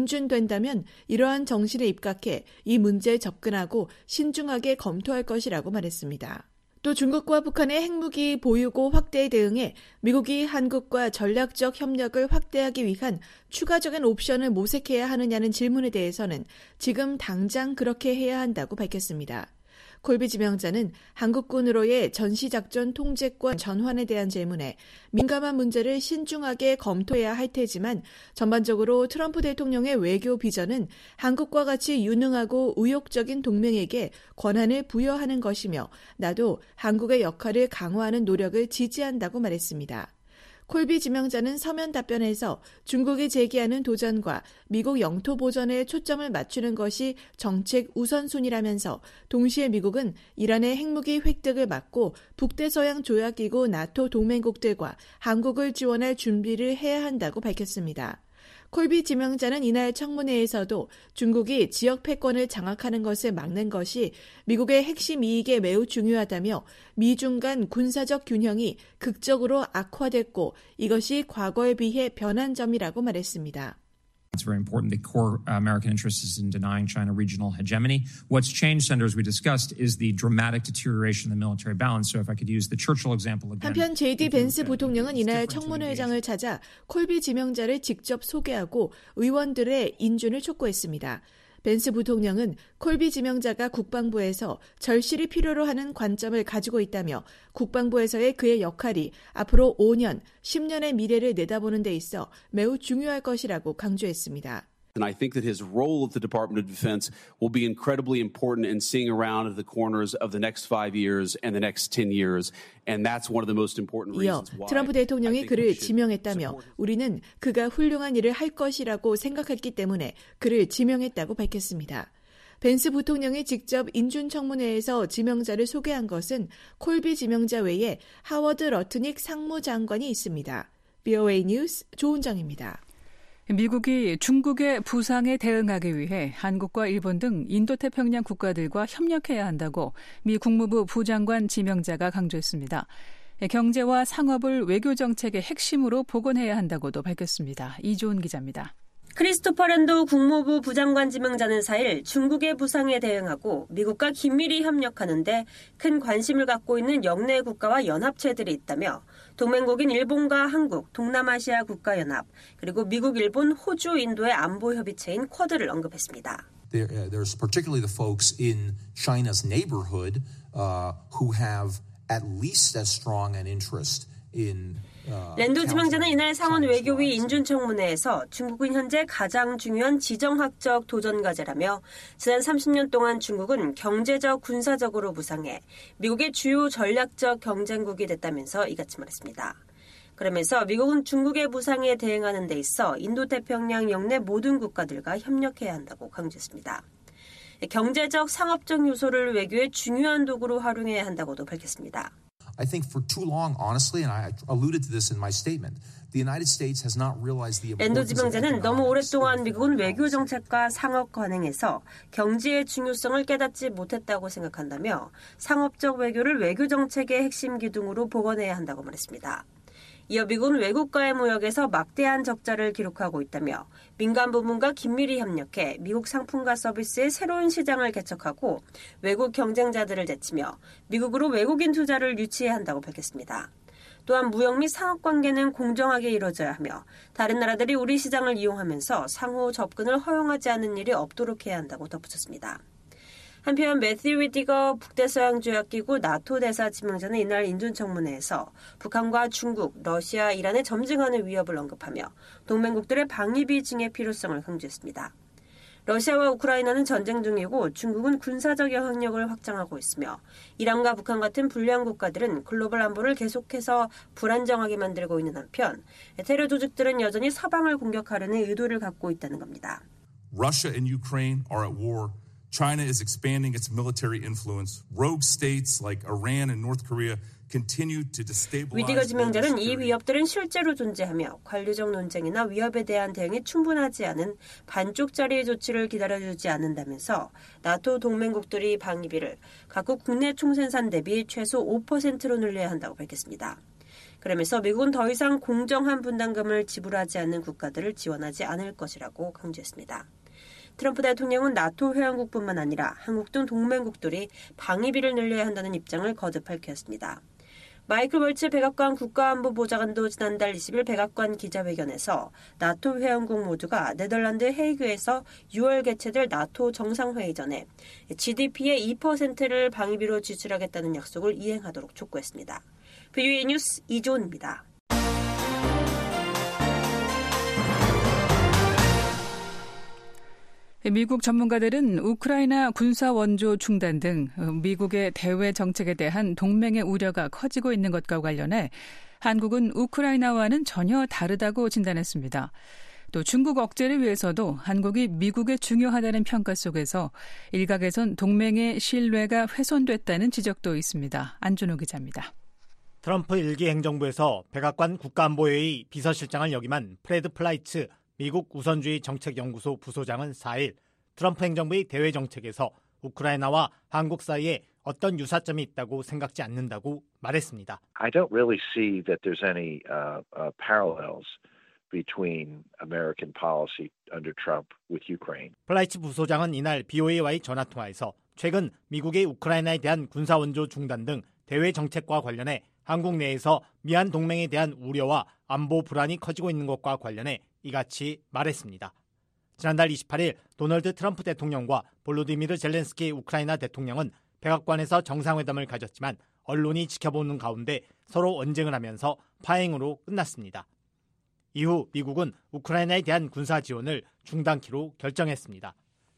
인준된다면 이러한 정신에 입각해 이 문제에 접근하고 신중하게 검토할 것이라고 말했습니다. 또 중국과 북한의 핵무기 보유고 확대에 대응해 미국이 한국과 전략적 협력을 확대하기 위한 추가적인 옵션을 모색해야 하느냐는 질문에 대해서는 지금 당장 그렇게 해야 한다고 밝혔습니다. 콜비 지명자는 한국군으로의 전시작전 통제권 전환에 대한 질문에 민감한 문제를 신중하게 검토해야 할 테지만 전반적으로 트럼프 대통령의 외교 비전은 한국과 같이 유능하고 의욕적인 동맹에게 권한을 부여하는 것이며 나도 한국의 역할을 강화하는 노력을 지지한다고 말했습니다. 콜비 지명자는 서면 답변에서 중국이 제기하는 도전과 미국 영토 보전에 초점을 맞추는 것이 정책 우선순위라면서 동시에 미국은 이란의 핵무기 획득을 막고 북대서양 조약기구 나토 동맹국들과 한국을 지원할 준비를 해야 한다고 밝혔습니다. 콜비 지명자는 이날 청문회에서도 중국이 지역 패권을 장악하는 것을 막는 것이 미국의 핵심 이익에 매우 중요하다며 미중 간 군사적 균형이 극적으로 악화됐고 이것이 과거에 비해 변한 점이라고 말했습니다. It's very important. The core American interest is in denying China regional hegemony. What's changed, Senator, as we discussed, is the dramatic deterioration of the military balance. So if I could use the Churchill example again. 한편 JD 벤스 부통령은 이날 청문회장을 찾아 콜비 지명자를 직접 소개하고 의원들의 인준을 촉구했습니다. 벤스 부통령은 콜비 지명자가 국방부에서 절실히 필요로 하는 관점을 가지고 있다며 국방부에서의 그의 역할이 앞으로 5년, 10년의 미래를 내다보는 데 있어 매우 중요할 것이라고 강조했습니다. And I think that his role at the Department of Defense will be incredibly important in seeing around the corners of the next 5 years and the next 10 years. And that's one of the most important reasons why. 트럼프 대통령이 그를 지명했다며 우리는 그가 훌륭한 일을 할 것이라고 생각했기 때문에 그를 지명했다고 밝혔습니다. 벤스 부통령이 직접 인준 청문회에서 지명자를 소개한 것은 콜비 지명자 외에 하워드 러트닉 상무장관이 있습니다. VOA 뉴스 조은정입니다. 미국이 중국의 부상에 대응하기 위해 한국과 일본 등 인도태평양 국가들과 협력해야 한다고 미 국무부 부장관 지명자가 강조했습니다. 경제와 상업을 외교정책의 핵심으로 복원해야 한다고도 밝혔습니다. 이조은 기자입니다. 크리스토퍼 랜도 국무부 부장관 지명자는 4일 중국의 부상에 대응하고 미국과 긴밀히 협력하는 데 큰 관심을 갖고 있는 영내 국가와 연합체들이 있다며 동맹국인 일본과 한국, 동남아시아 국가연합, 그리고 미국, 일본, 호주, 인도의 안보협의체인 쿼드를 언급했습니다. There's particularly the folks in China's neighborhood who have at least as strong an interest in 랜도 지명자는 이날 상원 외교위 인준청문회에서 중국은 현재 가장 중요한 지정학적 도전과제라며 지난 30년 동안 중국은 경제적, 군사적으로 부상해 미국의 주요 전략적 경쟁국이 됐다면서 이같이 말했습니다. 그러면서 미국은 중국의 부상에 대응하는 데 있어 인도태평양 영내 모든 국가들과 협력해야 한다고 강조했습니다. 경제적, 상업적 요소를 외교의 중요한 도구로 활용해야 한다고도 밝혔습니다. I think for too long, honestly, and I alluded to this in my statement, the United States has not realized the 랜도 importance of 지명자는 너무 오랫동안 미국은 외교 정책과 상업 관행에서 경제의 중요성을 깨닫지 못했다고 생각한다며 상업적 외교를 외교 정책의 핵심 기둥으로 복원해야 한다고 말했습니다. 이어 미국은 외국과의 무역에서 막대한 적자를 기록하고 있다며 민간 부문과 긴밀히 협력해 미국 상품과 서비스의 새로운 시장을 개척하고 외국 경쟁자들을 제치며 미국으로 외국인 투자를 유치해야 한다고 밝혔습니다. 또한 무역 및 상업 관계는 공정하게 이루어져야 하며 다른 나라들이 우리 시장을 이용하면서 상호 접근을 허용하지 않는 일이 없도록 해야 한다고 덧붙였습니다. 한편 매튜 위디거 북대서양 조약기구 나토 대사 지명자는 이날 인준청문회에서 북한과 중국, 러시아, 이란의 점증하는 위협을 언급하며 동맹국들의 방위비 증의 필요성을 강조했습니다. 러시아와 우크라이나는 전쟁 중이고 중국은 군사적 영향력을 확장하고 있으며 이란과 북한 같은 불량 국가들은 글로벌 안보를 계속해서 불안정하게 만들고 있는 한편 테러 조직들은 여전히 서방을 공격하려는 의도를 갖고 있다는 겁니다. Russia and Ukraine are at war China is expanding its military influence. Rogue states like Iran and North Korea continue to destabilize. 위디거 지명자는 이 위협들은 실제로 존재하며 관료적 논쟁이나 위협에 대한 대응이 충분하지 않은 반쪽짜리 조치를 기다려주지 않는다면서 나토 동맹국들이 방위비를 각국 국내 총생산 대비 최소 5%로 늘려야 한다고 밝혔습니다. 그러면서 미국은 더 이상 공정한 분담금을 지불하지 않는 국가들을 지원하지 않을 것이라고 강조했습니다. 트럼프 대통령은 나토 회원국뿐만 아니라 한국 등 동맹국들이 방위비를 늘려야 한다는 입장을 거듭 밝혔습니다. 마이클 벌츠 백악관 국가안보보좌관도 지난달 20일 백악관 기자회견에서 나토 회원국 모두가 네덜란드 헤이그에서 6월 개최될 나토 정상회의 전에 GDP의 2%를 방위비로 지출하겠다는 약속을 이행하도록 촉구했습니다. VOA 뉴스 이조은입니다. 미국 전문가들은 우크라이나 군사 원조 중단 등 미국의 대외 정책에 대한 동맹의 우려가 커지고 있는 것과 관련해 한국은 우크라이나와는 전혀 다르다고 진단했습니다. 또 중국 억제를 위해서도 한국이 미국에 중요하다는 평가 속에서 일각에선 동맹의 신뢰가 훼손됐다는 지적도 있습니다. 안준호 기자입니다. 트럼프 1기 행정부에서 백악관 국가안보회의 비서실장을 역임한 프레드 플라이츠 미국 우선주의 정책연구소 부소장은 4일 트럼프 행정부의 대외 정책에서 우크라이나와 한국 사이에 어떤 유사점이 있다고 생각지 않는다고 말했습니다. I don't really see that there's any parallels between American policy under Trump with Ukraine. 플라이츠 부소장은 이날 BOA와의 전화통화에서 최근 미국의 우크라이나에 대한 군사원조 중단 등 대외 정책과 관련해 한국 내에서 미한 동맹에 대한 우려와 안보 불안이 커지고 있는 것과 관련해 이같이 말했습니다. 지난달 28일 도널드 트럼프 대통령과 볼로디미르 젤렌스키 우크라이나 대통령은 백악관에서 정상회담을 가졌지만 언론이 지켜보는 가운데 서로 언쟁을 하면서 파행으로 끝났습니다. 이후 미국은 우크라이나에 대한 군사 지원을 중단키로 결정했습니다.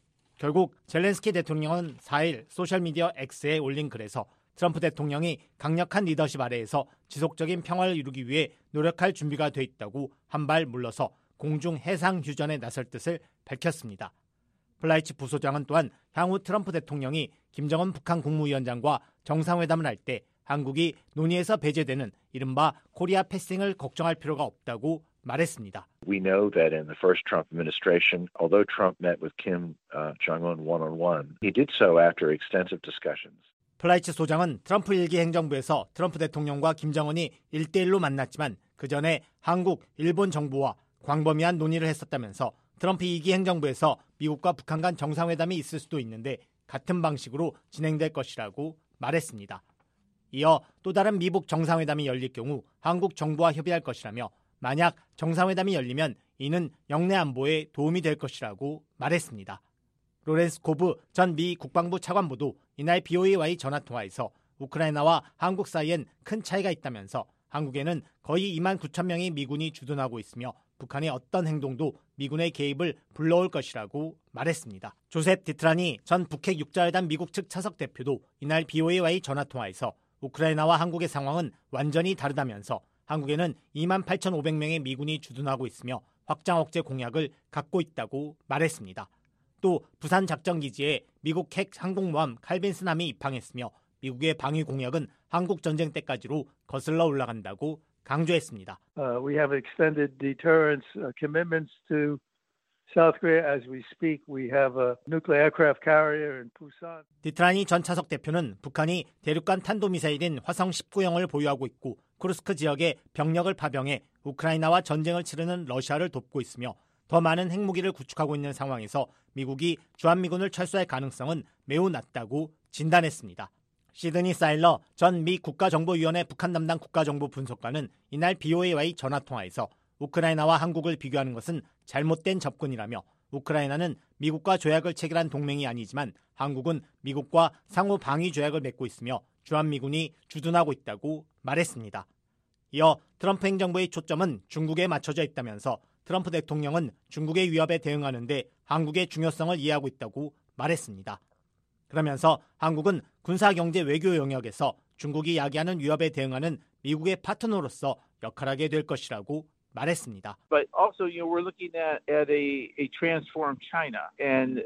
결국 젤렌스키 대통령은 4일 소셜미디어 X에 올린 글에서 트럼프 대통령이 강력한 리더십 아래에서 지속적인 평화를 이루기 위해 노력할 준비가 돼 있다고 한 발 물러서 공중 해상 휴전에 나설 뜻을 밝혔습니다. 플라이츠 부소장은 또한 향후 트럼프 대통령이 김정은 북한 국무위원장과 정상회담을 할 때 한국이 논의에서 배제되는 이른바 코리아 패싱을 걱정할 필요가 없다고 말했습니다. We know that in the first Trump administration, although Trump met with Kim Jong-un one-on-one, he did so after extensive discussions. 플라이츠 소장은 트럼프 1기 행정부에서 트럼프 대통령과 김정은이 1대1로 만났지만 그 전에 한국, 일본 정부와 광범위한 논의를 했었다면서 트럼프 2기 행정부에서 미국과 북한 간 정상회담이 있을 수도 있는데 같은 방식으로 진행될 것이라고 말했습니다. 이어 또 다른 미북 정상회담이 열릴 경우 한국 정부와 협의할 것이라며 만약 정상회담이 열리면 이는 영내 안보에 도움이 될 것이라고 말했습니다. 로렌스 코브 전 미 국방부 차관보도 이날 BOA와의 전화통화에서 우크라이나와 한국 사이엔 큰 차이가 있다면서 한국에는 거의 2만 9천 명의 미군이 주둔하고 있으며 북한의 어떤 행동도 미군의 개입을 불러올 것이라고 말했습니다. 조셉 디트라니 전 북핵 육자회담 미국 측 차석 대표도 이날 BOA와의 전화통화에서 우크라이나와 한국의 상황은 완전히 다르다면서 한국에는 2만 8,500명의 미군이 주둔하고 있으며 확장 억제 공약을 갖고 있다고 말했습니다. 또 부산 작전기지에 미국 핵 항공모함 칼빈슨함이 입항했으며 미국의 방위 공약은 한국 전쟁 때까지로 거슬러 올라간다고 강조했습니다. We have extended deterrence commitments to South Korea as we speak. We have a nuclear aircraft carrier in Busan. 디트라니 전 차석 대표는 북한이 대륙간 탄도미사일인 화성 19형을 보유하고 있고 쿠르스크 지역에 병력을 파병해 우크라이나와 전쟁을 치르는 러시아를 돕고 있으며 더 많은 핵무기를 구축하고 있는 상황에서 미국이 주한미군을 철수할 가능성은 매우 낮다고 진단했습니다. 시드니 사일러 전 미 국가정보위원회 북한 담당 국가정보 분석관은 이날 BOA와의 전화통화에서 우크라이나와 한국을 비교하는 것은 잘못된 접근이라며 우크라이나는 미국과 조약을 체결한 동맹이 아니지만 한국은 미국과 상호 방위 조약을 맺고 있으며 주한미군이 주둔하고 있다고 말했습니다. 이어 트럼프 행정부의 초점은 중국에 맞춰져 있다면서 트럼프 대통령은 중국의 위협에 대응하는 데 한국의 중요성을 이해하고 있다고 말했습니다. 그러면서 한국은 군사, 경제, 외교 영역에서 중국이 야기하는 위협에 대응하는 미국의 파트너로서 역할하게 될 것이라고 말했습니다. But also, we're looking at a transformed China and,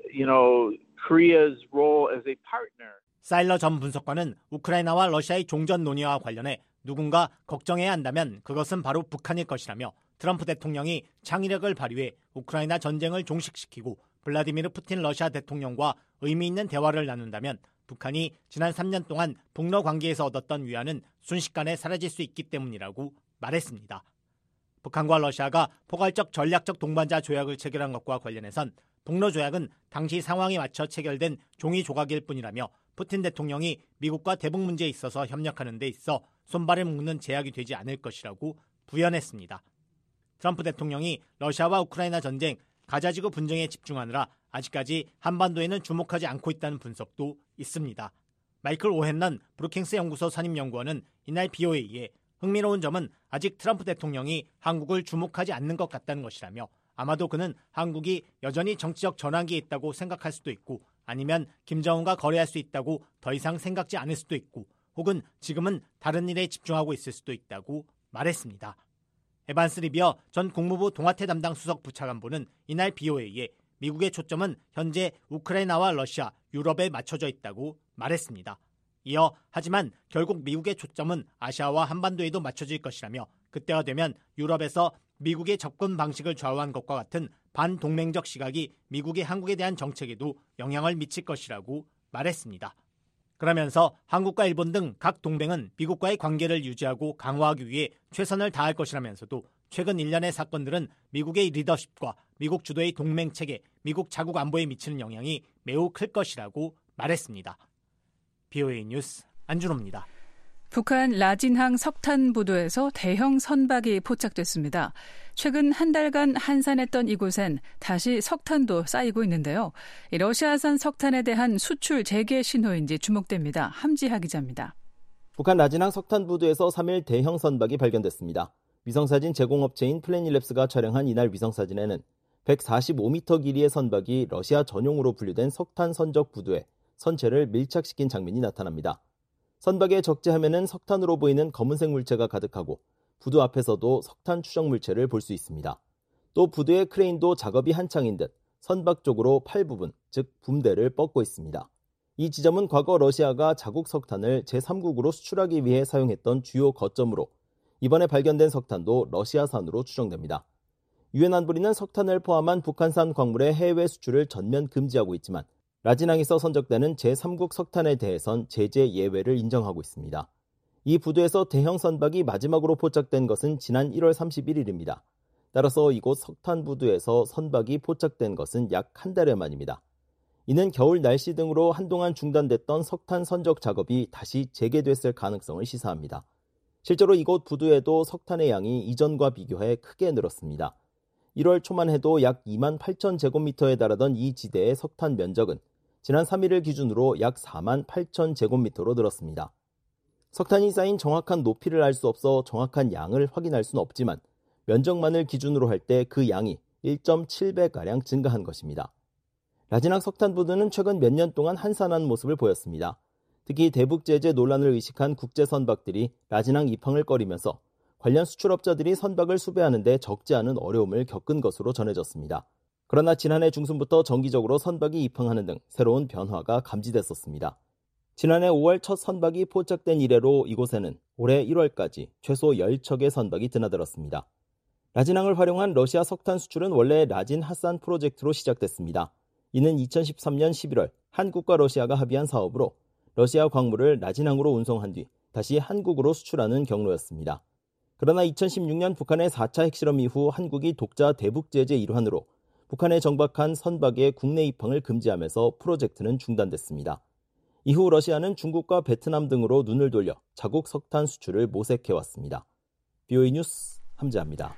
Korea's role as a partner. 사일러 전 분석관은 우크라이나와 러시아의 종전 논의와 관련해 누군가 걱정해야 한다면 그것은 바로 북한일 것이라며 트럼프 대통령이 창의력을 발휘해 우크라이나 전쟁을 종식시키고 블라디미르 푸틴 러시아 대통령과 의미 있는 대화를 나눈다면 북한이 지난 3년 동안 북러 관계에서 얻었던 위안은 순식간에 사라질 수 있기 때문이라고 말했습니다. 북한과 러시아가 포괄적 전략적 동반자 조약을 체결한 것과 관련해선 북러 조약은 당시 상황에 맞춰 체결된 종이 조각일 뿐이라며 푸틴 대통령이 미국과 대북 문제에 있어서 협력하는 데 있어 손발을 묶는 제약이 되지 않을 것이라고 부연했습니다. 트럼프 대통령이 러시아와 우크라이나 전쟁, 가자지구 분쟁에 집중하느라 아직까지 한반도에는 주목하지 않고 있다는 분석도 있습니다. 마이클 오헨런 브루킹스 연구소 선임연구원은 이날 BOA에 흥미로운 점은 아직 트럼프 대통령이 한국을 주목하지 않는 것 같다는 것이라며 아마도 그는 한국이 여전히 정치적 전환기에 있다고 생각할 수도 있고 아니면 김정은과 거래할 수 있다고 더 이상 생각지 않을 수도 있고 혹은 지금은 다른 일에 집중하고 있을 수도 있다고 말했습니다. 에반스 리비어 전 국무부 동아태 담당 수석 부차관보는 이날 BOA에 미국의 초점은 현재 우크라이나와 러시아, 유럽에 맞춰져 있다고 말했습니다. 이어 하지만 결국 미국의 초점은 아시아와 한반도에도 맞춰질 것이라며 그때가 되면 유럽에서 미국의 접근 방식을 좌우한 것과 같은 반동맹적 시각이 미국의 한국에 대한 정책에도 영향을 미칠 것이라고 말했습니다. 그러면서 한국과 일본 등 각 동맹은 미국과의 관계를 유지하고 강화하기 위해 최선을 다할 것이라면서도 최근 1년의 사건들은 미국의 리더십과 미국 주도의 동맹체계, 미국 자국 안보에 미치는 영향이 매우 클 것이라고 말했습니다. BOA 뉴스 안준호입니다. 북한 라진항 석탄부두에서 대형 선박이 포착됐습니다. 최근 한 달간 한산했던 이곳엔 다시 석탄도 쌓이고 있는데요. 러시아산 석탄에 대한 수출 재개 신호인지 주목됩니다. 함지하 기자입니다. 북한 라진항 석탄부두에서 3일 대형 선박이 발견됐습니다. 위성사진 제공업체인 플래닛랩스가 촬영한 이날 위성사진에는 145m 길이의 선박이 러시아 전용으로 분류된 석탄 선적 부두에 선체를 밀착시킨 장면이 나타납니다. 선박의 적재함에는 석탄으로 보이는 검은색 물체가 가득하고 부두 앞에서도 석탄 추적 물체를 볼 수 있습니다. 또 부두의 크레인도 작업이 한창인 듯 선박 쪽으로 팔 부분, 즉 붐대를 뻗고 있습니다. 이 지점은 과거 러시아가 자국 석탄을 제3국으로 수출하기 위해 사용했던 주요 거점으로 이번에 발견된 석탄도 러시아산으로 추정됩니다. 유엔 안보리는 석탄을 포함한 북한산 광물의 해외 수출을 전면 금지하고 있지만 라진항에서 선적되는 제3국 석탄에 대해선 제재 예외를 인정하고 있습니다. 이 부두에서 대형 선박이 마지막으로 포착된 것은 지난 1월 31일입니다. 따라서 이곳 석탄 부두에서 선박이 포착된 것은 약 한 달여 만입니다. 이는 겨울 날씨 등으로 한동안 중단됐던 석탄 선적 작업이 다시 재개됐을 가능성을 시사합니다. 실제로 이곳 부두에도 석탄의 양이 이전과 비교해 크게 늘었습니다. 1월 초만 해도 약 2만 8천 제곱미터에 달하던 이 지대의 석탄 면적은 지난 3일을 기준으로 약 4만 8천 제곱미터로 늘었습니다. 석탄이 쌓인 정확한 높이를 알 수 없어 정확한 양을 확인할 수는 없지만 면적만을 기준으로 할 때 그 양이 1.7배가량 증가한 것입니다. 라진항 석탄 부두는 최근 몇 년 동안 한산한 모습을 보였습니다. 특히 대북 제재 논란을 의식한 국제 선박들이 라진항 입항을 꺼리면서 관련 수출업자들이 선박을 수배하는 데 적지 않은 어려움을 겪은 것으로 전해졌습니다. 그러나 지난해 중순부터 정기적으로 선박이 입항하는 등 새로운 변화가 감지됐었습니다. 지난해 5월 첫 선박이 포착된 이래로 이곳에는 올해 1월까지 최소 10척의 선박이 드나들었습니다. 라진항을 활용한 러시아 석탄 수출은 원래 라진 핫산 프로젝트로 시작됐습니다. 이는 2013년 11월 한국과 러시아가 합의한 사업으로 러시아 광물을 라진항으로 운송한 뒤 다시 한국으로 수출하는 경로였습니다. 그러나 2016년 북한의 4차 핵실험 이후 한국이 독자 대북 제재 일환으로 북한에 정박한 선박의 국내 입항을 금지하면서 프로젝트는 중단됐습니다. 이후 러시아는 중국과 베트남 등으로 눈을 돌려 자국 석탄 수출을 모색해왔습니다. BOA 뉴스 함지아입니다.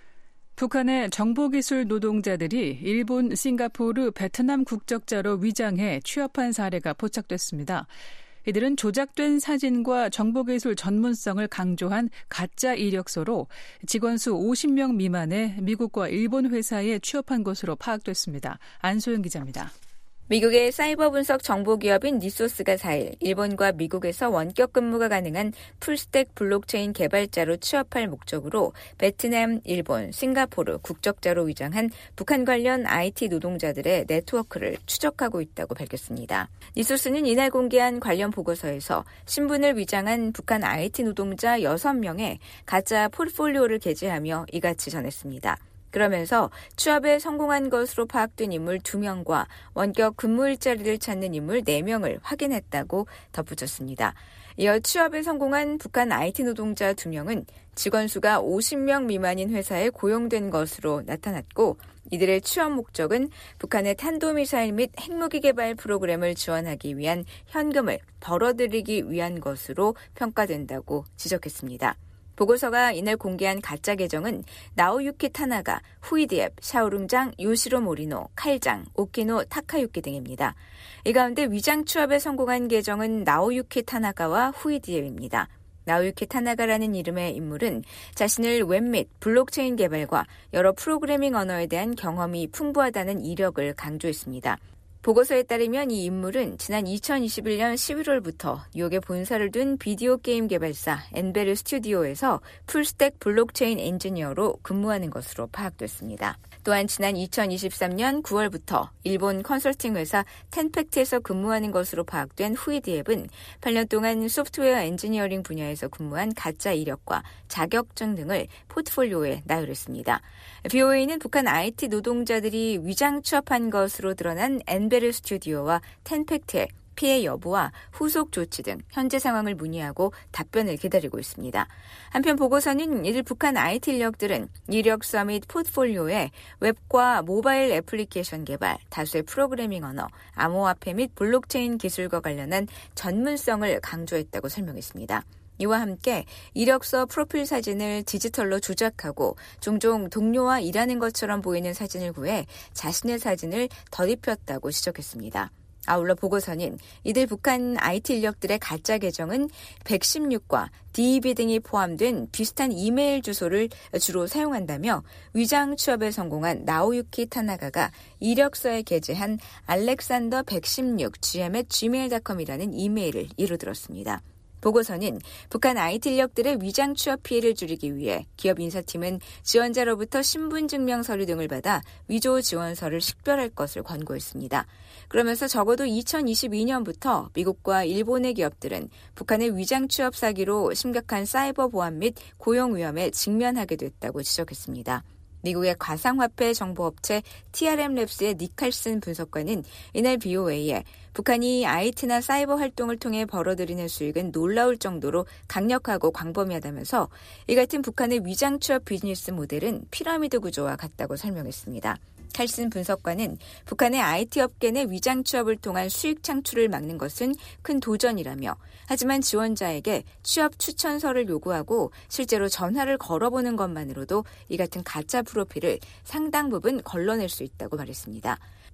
북한의 정보기술 노동자들이 일본, 싱가포르, 베트남 국적자로 위장해 취업한 사례가 포착됐습니다. 이들은 조작된 사진과 정보기술 전문성을 강조한 가짜 이력서로 직원 수 50명 미만의 미국과 일본 회사에 취업한 것으로 파악됐습니다. 안소영 기자입니다. 미국의 사이버 분석 정보기업인 니소스가 4일 일본과 미국에서 원격 근무가 가능한 풀스택 블록체인 개발자로 취업할 목적으로 베트남, 일본, 싱가포르 국적자로 위장한 북한 관련 IT 노동자들의 네트워크를 추적하고 있다고 밝혔습니다. 니소스는 이날 공개한 관련 보고서에서 신분을 위장한 북한 IT 노동자 6명의 가짜 포트폴리오를 게재하며 이같이 전했습니다. 그러면서 취업에 성공한 것으로 파악된 인물 2명과 원격 근무 일자리를 찾는 인물 4명을 확인했다고 덧붙였습니다. 이어 취업에 성공한 북한 IT 노동자 2명은 직원 수가 50명 미만인 회사에 고용된 것으로 나타났고 이들의 취업 목적은 북한의 탄도미사일 및 핵무기 개발 프로그램을 지원하기 위한 현금을 벌어들이기 위한 것으로 평가된다고 지적했습니다. 보고서가 이날 공개한 가짜 계정은 나오유키 타나가, 후이디앱, 샤오룽장, 요시로 모리노, 칼장, 오키노 타카유키 등입니다. 이 가운데 위장 취업에 성공한 계정은 나오유키 타나가와 후이디앱입니다. 나오유키 타나가라는 이름의 인물은 자신을 웹 및 블록체인 개발과 여러 프로그래밍 언어에 대한 경험이 풍부하다는 이력을 강조했습니다. 보고서에 따르면 이 인물은 지난 2021년 11월부터 뉴욕에 본사를 둔 비디오 게임 개발사 엔베르 스튜디오에서 풀스택 블록체인 엔지니어로 근무하는 것으로 파악됐습니다. 또한 지난 2023년 9월부터 일본 컨설팅 회사 텐팩트에서 근무하는 것으로 파악된 후이디앱은 8년 동안 소프트웨어 엔지니어링 분야에서 근무한 가짜 이력과 자격증 등을 포트폴리오에 나열했습니다. BOA는 북한 IT 노동자들이 위장 취업한 것으로 드러난 엔베르 스튜디오와 텐팩트의 피해 여부와 후속 조치 등 현재 상황을 문의하고 답변을 기다리고 있습니다. 한편 보고서는 이들 북한 IT 인력들은 이력서 및 포트폴리오에 웹과 모바일 애플리케이션 개발, 다수의 프로그래밍 언어, 암호화폐 및 블록체인 기술과 관련한 전문성을 강조했다고 설명했습니다. 이와 함께 이력서 프로필 사진을 디지털로 조작하고 종종 동료와 일하는 것처럼 보이는 사진을 구해 자신의 사진을 덧입혔다고 지적했습니다. 아울러 보고서는 이들 북한 IT 인력들의 가짜 계정은 116과 DEB 등이 포함된 비슷한 이메일 주소를 주로 사용한다며 위장 취업에 성공한 나오유키 타나가가 이력서에 게재한 알렉산더 116 gm@gmail.com이라는 이메일을 이루들었습니다. 보고서는 북한 IT 인력들의 위장 취업 피해를 줄이기 위해 기업 인사팀은 지원자로부터 신분증명 서류 등을 받아 위조 지원서를 식별할 것을 권고했습니다. 그러면서 적어도 2022년부터 미국과 일본의 기업들은 북한의 위장 취업 사기로 심각한 사이버 보안 및 고용 위험에 직면하게 됐다고 지적했습니다. 미국의 가상화폐 정보업체 TRM랩스의 니칼슨 분석관은 이날 BOA에 북한이 IT나 사이버 활동을 통해 벌어들이는 수익은 놀라울 정도로 강력하고 광범위하다면서 이 같은 북한의 위장 취업 비즈니스 모델은 피라미드 구조와 같다고 설명했습니다. 칼슨 분석관은 북한의 IT 업계 내 위장 취업을 통한 수익 창출을 막는 것은 큰 도전이라며 하지만 지원자에게 취업 추천서를 요구하고 실제로 전화를 걸어보는 것만으로도 이 같은 가짜 프로필을 상당 부분 걸러낼 수 있다고 말했습니다.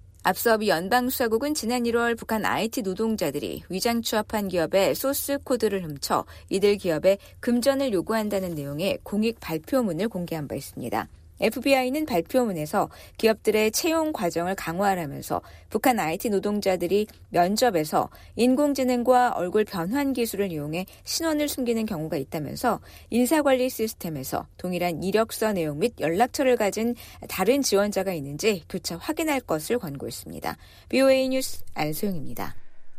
앞서 미 연방수사국은 지난 1월 북한 IT 노동자들이 위장 취업한 기업의 소스 코드를 훔쳐 이들 기업에 금전을 요구한다는 내용의 공익 발표문을 공개한 바 있습니다. FBI는 발표문에서 기업들의 채용 과정을 강화하라면서 북한 IT 노동자들이 면접에서 인공지능과 얼굴 변환 기술을 이용해 신원을 숨기는 경우가 있다면서 인사관리 시스템에서 동일한 이력서 내용 및 연락처를 가진 다른 지원자가 있는지 교차 확인할 것을 권고했습니다. BOA 뉴스 안소영입니다.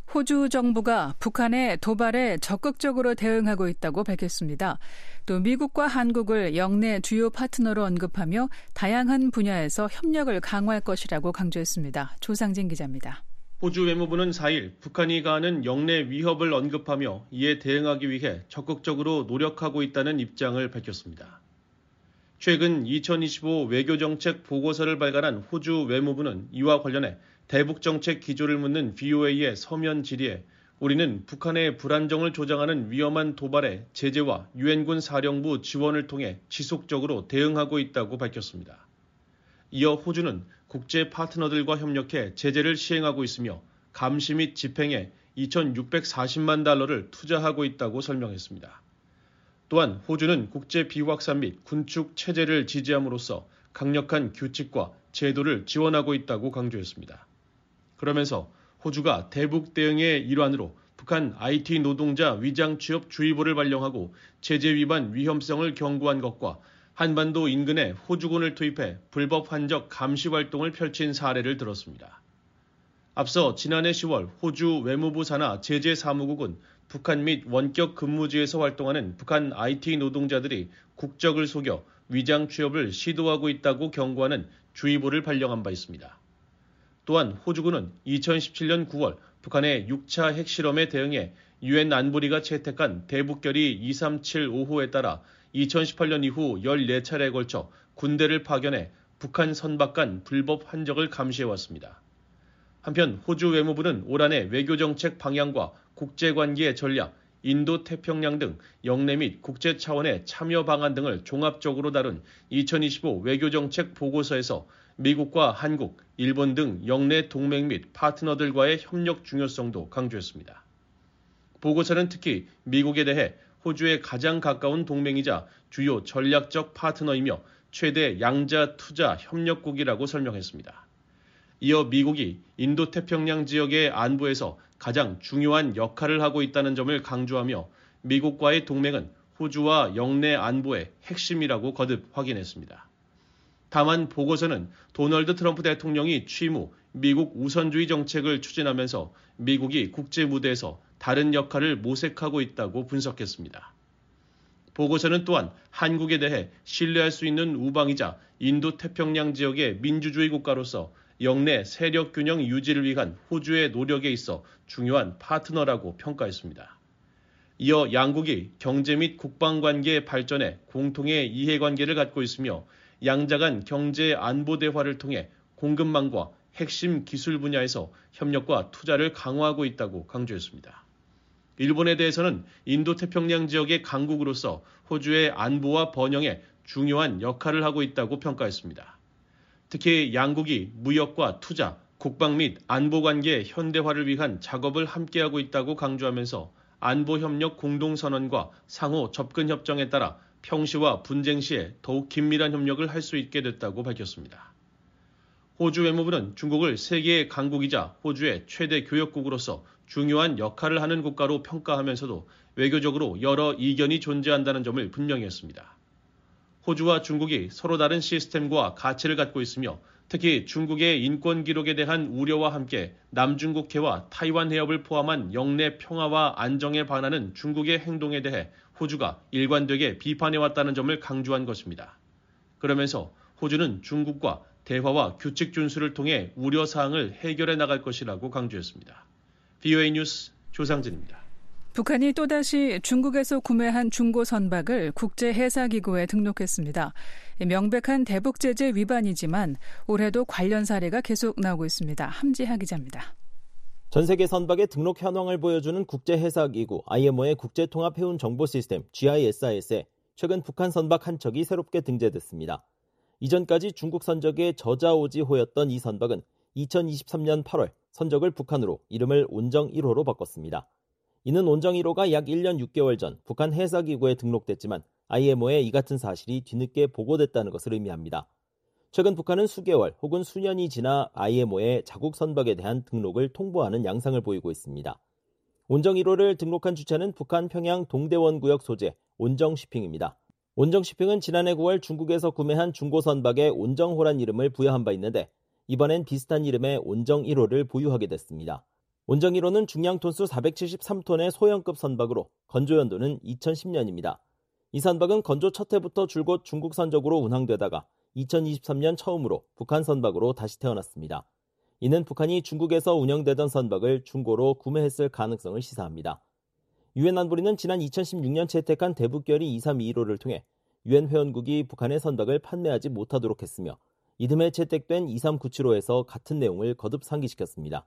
호주 정부가 북한의 도발에 적극적으로 대응하고 있다고 밝혔습니다. 또 미국과 한국을 영내 주요 파트너로 언급하며 다양한 분야에서 협력을 강화할 것이라고 강조했습니다. 조상진 기자입니다. 호주 외무부는 4일 북한이 가하는 영내 위협을 언급하며 이에 대응하기 위해 적극적으로 노력하고 있다는 입장을 밝혔습니다. 최근 2025 외교정책 보고서를 발간한 호주 외무부는 이와 관련해 대북정책 기조를 묻는 BOA의 서면 질의에 우리는 북한의 불안정을 조장하는 위험한 도발에 제재와 유엔군 사령부 지원을 통해 지속적으로 대응하고 있다고 밝혔습니다. 이어 호주는 국제 파트너들과 협력해 제재를 시행하고 있으며 감시 및 집행에 2,640만 달러를 투자하고 있다고 설명했습니다. 또한 호주는 국제 비확산 및 군축 체제를 지지함으로써 강력한 규칙과 제도를 지원하고 있다고 강조했습니다. 그러면서 호주가 대북 대응의 일환으로 북한 IT 노동자 위장 취업 주의보를 발령하고 제재 위반 위험성을 경고한 것과 한반도 인근에 호주군을 투입해 불법 환적 감시 활동을 펼친 사례를 들었습니다. 앞서 지난해 10월 호주 외무부 산하 제재사무국은 북한 및 원격 근무지에서 활동하는 북한 IT 노동자들이 국적을 속여 위장 취업을 시도하고 있다고 경고하는 주의보를 발령한 바 있습니다. 또한 호주군은 2017년 9월 북한의 6차 핵실험에 대응해 유엔 안보리가 채택한 대북결의 2375호에 따라 2018년 이후 14차례에 걸쳐 군대를 파견해 북한 선박간 불법 환적을 감시해왔습니다. 한편 호주 외무부는 올 한해 외교정책 방향과 국제관계 전략, 인도태평양 등 영내 및 국제 차원의 참여 방안 등을 종합적으로 다룬 2025 외교정책 보고서에서 미국과 한국, 일본 등 영내 동맹 및 파트너들과의 협력 중요성도 강조했습니다. 보고서는 특히 미국에 대해 호주의 가장 가까운 동맹이자 주요 전략적 파트너이며 최대 양자 투자 협력국이라고 설명했습니다. 이어 미국이 인도태평양 지역의 안보에서 가장 중요한 역할을 하고 있다는 점을 강조하며 미국과의 동맹은 호주와 영내 안보의 핵심이라고 거듭 확인했습니다. 다만 보고서는 도널드 트럼프 대통령이 취임 후 미국 우선주의 정책을 추진하면서 미국이 국제 무대에서 다른 역할을 모색하고 있다고 분석했습니다. 보고서는 또한 한국에 대해 신뢰할 수 있는 우방이자 인도태평양 지역의 민주주의 국가로서 영내 세력 균형 유지를 위한 호주의 노력에 있어 중요한 파트너라고 평가했습니다. 이어 양국이 경제 및 국방관계 발전에 공통의 이해관계를 갖고 있으며 양자 간 경제 안보 대화를 통해 공급망과 핵심 기술 분야에서 협력과 투자를 강화하고 있다고 강조했습니다. 일본에 대해서는 인도태평양 지역의 강국으로서 호주의 안보와 번영에 중요한 역할을 하고 있다고 평가했습니다. 특히 양국이 무역과 투자, 국방 및 안보관계 현대화를 위한 작업을 함께하고 있다고 강조하면서 안보협력 공동선언과 상호 접근협정에 따라 평시와 분쟁 시에 더욱 긴밀한 협력을 할 수 있게 됐다고 밝혔습니다. 호주 외무부는 중국을 세계의 강국이자 호주의 최대 교역국으로서 중요한 역할을 하는 국가로 평가하면서도 외교적으로 여러 이견이 존재한다는 점을 분명히 했습니다. 호주와 중국이 서로 다른 시스템과 가치를 갖고 있으며 특히 중국의 인권 기록에 대한 우려와 함께 남중국해와 타이완 해협을 포함한 영내 평화와 안정에 반하는 중국의 행동에 대해 호주가 일관되게 비판해왔다는 점을 강조한 것입니다. 그러면서 호주는 중국과 대화와 규칙 준수를 통해 우려사항을 해결해 나갈 것이라고 강조했습니다. VOA 뉴스 조상진입니다. 북한이 또다시 중국에서 구매한 중고 선박을 국제해사기구에 등록했습니다. 명백한 대북 제재 위반이지만 올해도 관련 사례가 계속 나오고 있습니다. 함지하 기자입니다. 전 세계 선박의 등록 현황을 보여주는 국제해사기구 IMO의 국제통합해운 정보 시스템 GISIS에 최근 북한 선박 한 척이 새롭게 등재됐습니다. 이전까지 중국 선적의 저자오지호였던 이 선박은 2023년 8월 선적을 북한으로 이름을 온정 1호로 바꿨습니다. 이는 온정 1호가 약 1년 6개월 전 북한 해사기구에 등록됐지만 IMO에 이 같은 사실이 뒤늦게 보고됐다는 것을 의미합니다. 최근 북한은 수개월 혹은 수년이 지나 IMO의 자국 선박에 대한 등록을 통보하는 양상을 보이고 있습니다. 온정 1호를 등록한 주체는 북한 평양 동대원 구역 소재 온정시핑입니다. 온정시핑은 지난해 9월 중국에서 구매한 중고 선박에 온정호란 이름을 부여한 바 있는데 이번엔 비슷한 이름의 온정 1호를 보유하게 됐습니다. 온정 1호는 중량 톤수 473톤의 소형급 선박으로 건조 연도는 2010년입니다. 이 선박은 건조 첫 해부터 줄곧 중국 선적으로 운항되다가 2023년 처음으로 북한 선박으로 다시 태어났습니다. 이는 북한이 중국에서 운영되던 선박을 중고로 구매했을 가능성을 시사합니다. 유엔 안보리는 지난 2016년 채택한 대북결의 2321호를 통해 유엔 회원국이 북한의 선박을 판매하지 못하도록 했으며 이듬해 채택된 2397호에서 같은 내용을 거듭 상기시켰습니다.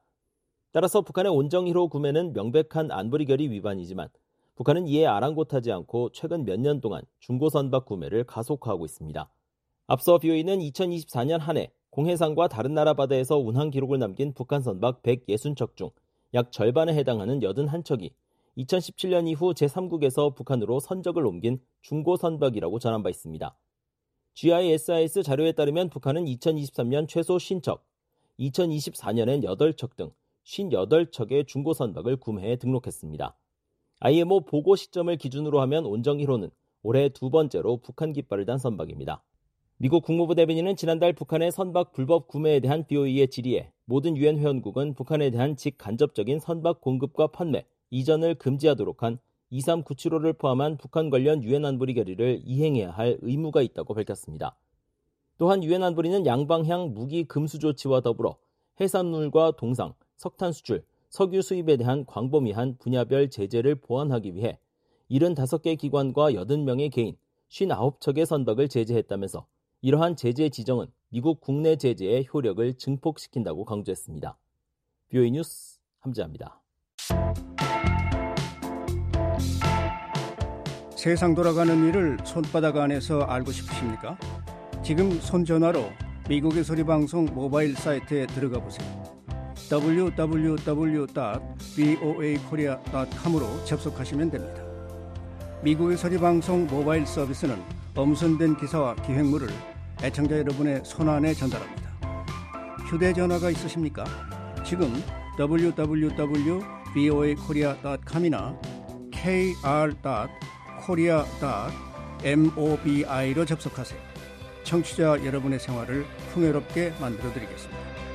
따라서 북한의 온정 1호 구매는 명백한 안보리 결의 위반이지만 북한은 이에 아랑곳하지 않고 최근 몇 년 동안 중고 선박 구매를 가속화하고 있습니다. 앞서 BOE는 2024년 한 해 공해상과 다른 나라 바다에서 운항 기록을 남긴 북한 선박 160척 중 약 절반에 해당하는 81척이 2017년 이후 제3국에서 북한으로 선적을 옮긴 중고 선박이라고 전한 바 있습니다. GISIS 자료에 따르면 북한은 2023년 최소 50척, 2024년엔 8척 등 58척의 중고 선박을 구매해 등록했습니다. IMO 보고 시점을 기준으로 하면 온정 1호는 올해 두 번째로 북한 깃발을 단 선박입니다. 미국 국무부 대변인은 지난달 북한의 선박 불법 구매에 대한 BOE의 질의에 모든 유엔 회원국은 북한에 대한 직간접적인 선박 공급과 판매, 이전을 금지하도록 한 23975를 포함한 북한 관련 유엔 안보리 결의를 이행해야 할 의무가 있다고 밝혔습니다. 또한 유엔 안보리는 양방향 무기 금수 조치와 더불어 해산물과 동상, 석탄 수출, 석유 수입에 대한 광범위한 분야별 제재를 보완하기 위해 75개 기관과 80명의 개인, 59척의 선박을 제재했다면서 이러한 제재 지정은 미국 국내 제재의 효력을 증폭시킨다고 강조했습니다. BOE 뉴스 함지아입니다. 세상 돌아가는 일을 손바닥 안에서 알고 싶으십니까? 지금 손전화로 미국의 소리방송 모바일 사이트에 들어가 보세요. www.voakorea.com으로 접속하시면 됩니다. 미국의 소리방송 모바일 서비스는 엄선된 기사와 기획물을 애청자 여러분의 손안에 전달합니다. 휴대전화가 있으십니까? 지금 www.voakorea.com이나 kr.korea.mobi로 접속하세요. 청취자 여러분의 생활을 풍요롭게 만들어드리겠습니다.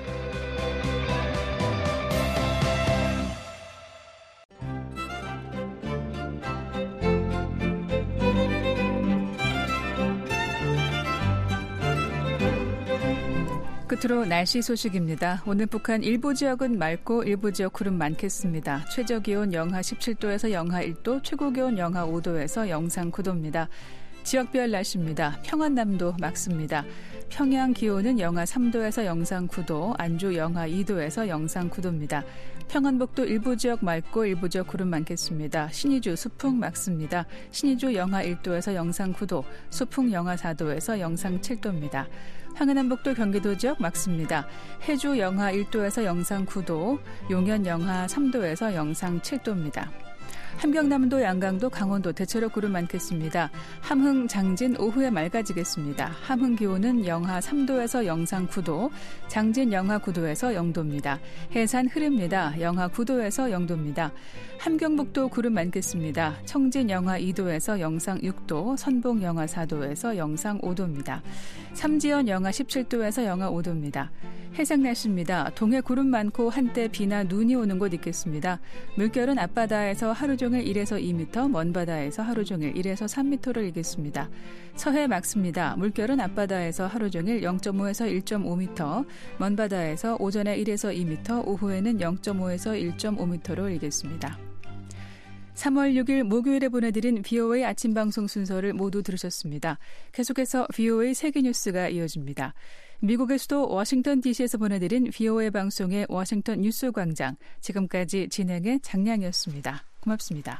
끝으로 날씨 소식입니다. 오늘 북한 일부 지역은 맑고 일부 지역 구름 많겠습니다. 최저기온 영하 17도에서 영하 1도, 최고기온 영하 5도에서 영상 9도입니다. 지역별 날씨입니다. 평안남도 맑습니다. 평양 기온은 영하 3도에서 영상 9도, 안주 영하 2도에서 영상 9도입니다. 평안북도 일부 지역 맑고 일부 지역 구름 많겠습니다. 신의주 수풍 맑습니다. 신의주 영하 1도에서 영상 9도, 수풍 영하 4도에서 영상 7도입니다. 황해남북도 경기도 지역 맑습니다. 해주 영하 1도에서 영상 9도, 용현 영하 3도에서 영상 7도입니다. 함경남도, 양강도, 강원도 대체로 구름 많겠습니다. 함흥, 장진 오후에 맑아지겠습니다. 함흥 기온은 영하 3도에서 영상 9도, 장진 영하 9도에서 0도입니다. 해산 흐립니다. 영하 9도에서 0도입니다. 함경북도 구름 많겠습니다. 청진 영하 2도에서 영상 6도, 선봉 영하 4도에서 영상 5도입니다. 삼지연 영하 17도에서 영하 5도입니다. 해상 날씨입니다. 동해 구름 많고 한때 비나 눈이 오는 곳 있겠습니다. 물결은 앞바다에서 하루 종일 1에서 2m, 먼바다에서 하루 종일 1에서 3m를 일겠습니다. 서해 맑습니다. 물결은 앞바다에서 하루 종일 0.5에서 1.5m, 먼바다에서 오전에 1에서 2m, 오후에는 0.5에서 1.5m로 일겠습니다. 3월 6일 목요일에 보내드린 VOA 아침 방송 순서를 모두 들으셨습니다. 계속해서 VOA 세계뉴스가 이어집니다. 미국의 수도 워싱턴 DC에서 보내드린 VOA 방송의 워싱턴 뉴스 광장, 지금까지 진행의 장량이었습니다. 고맙습니다.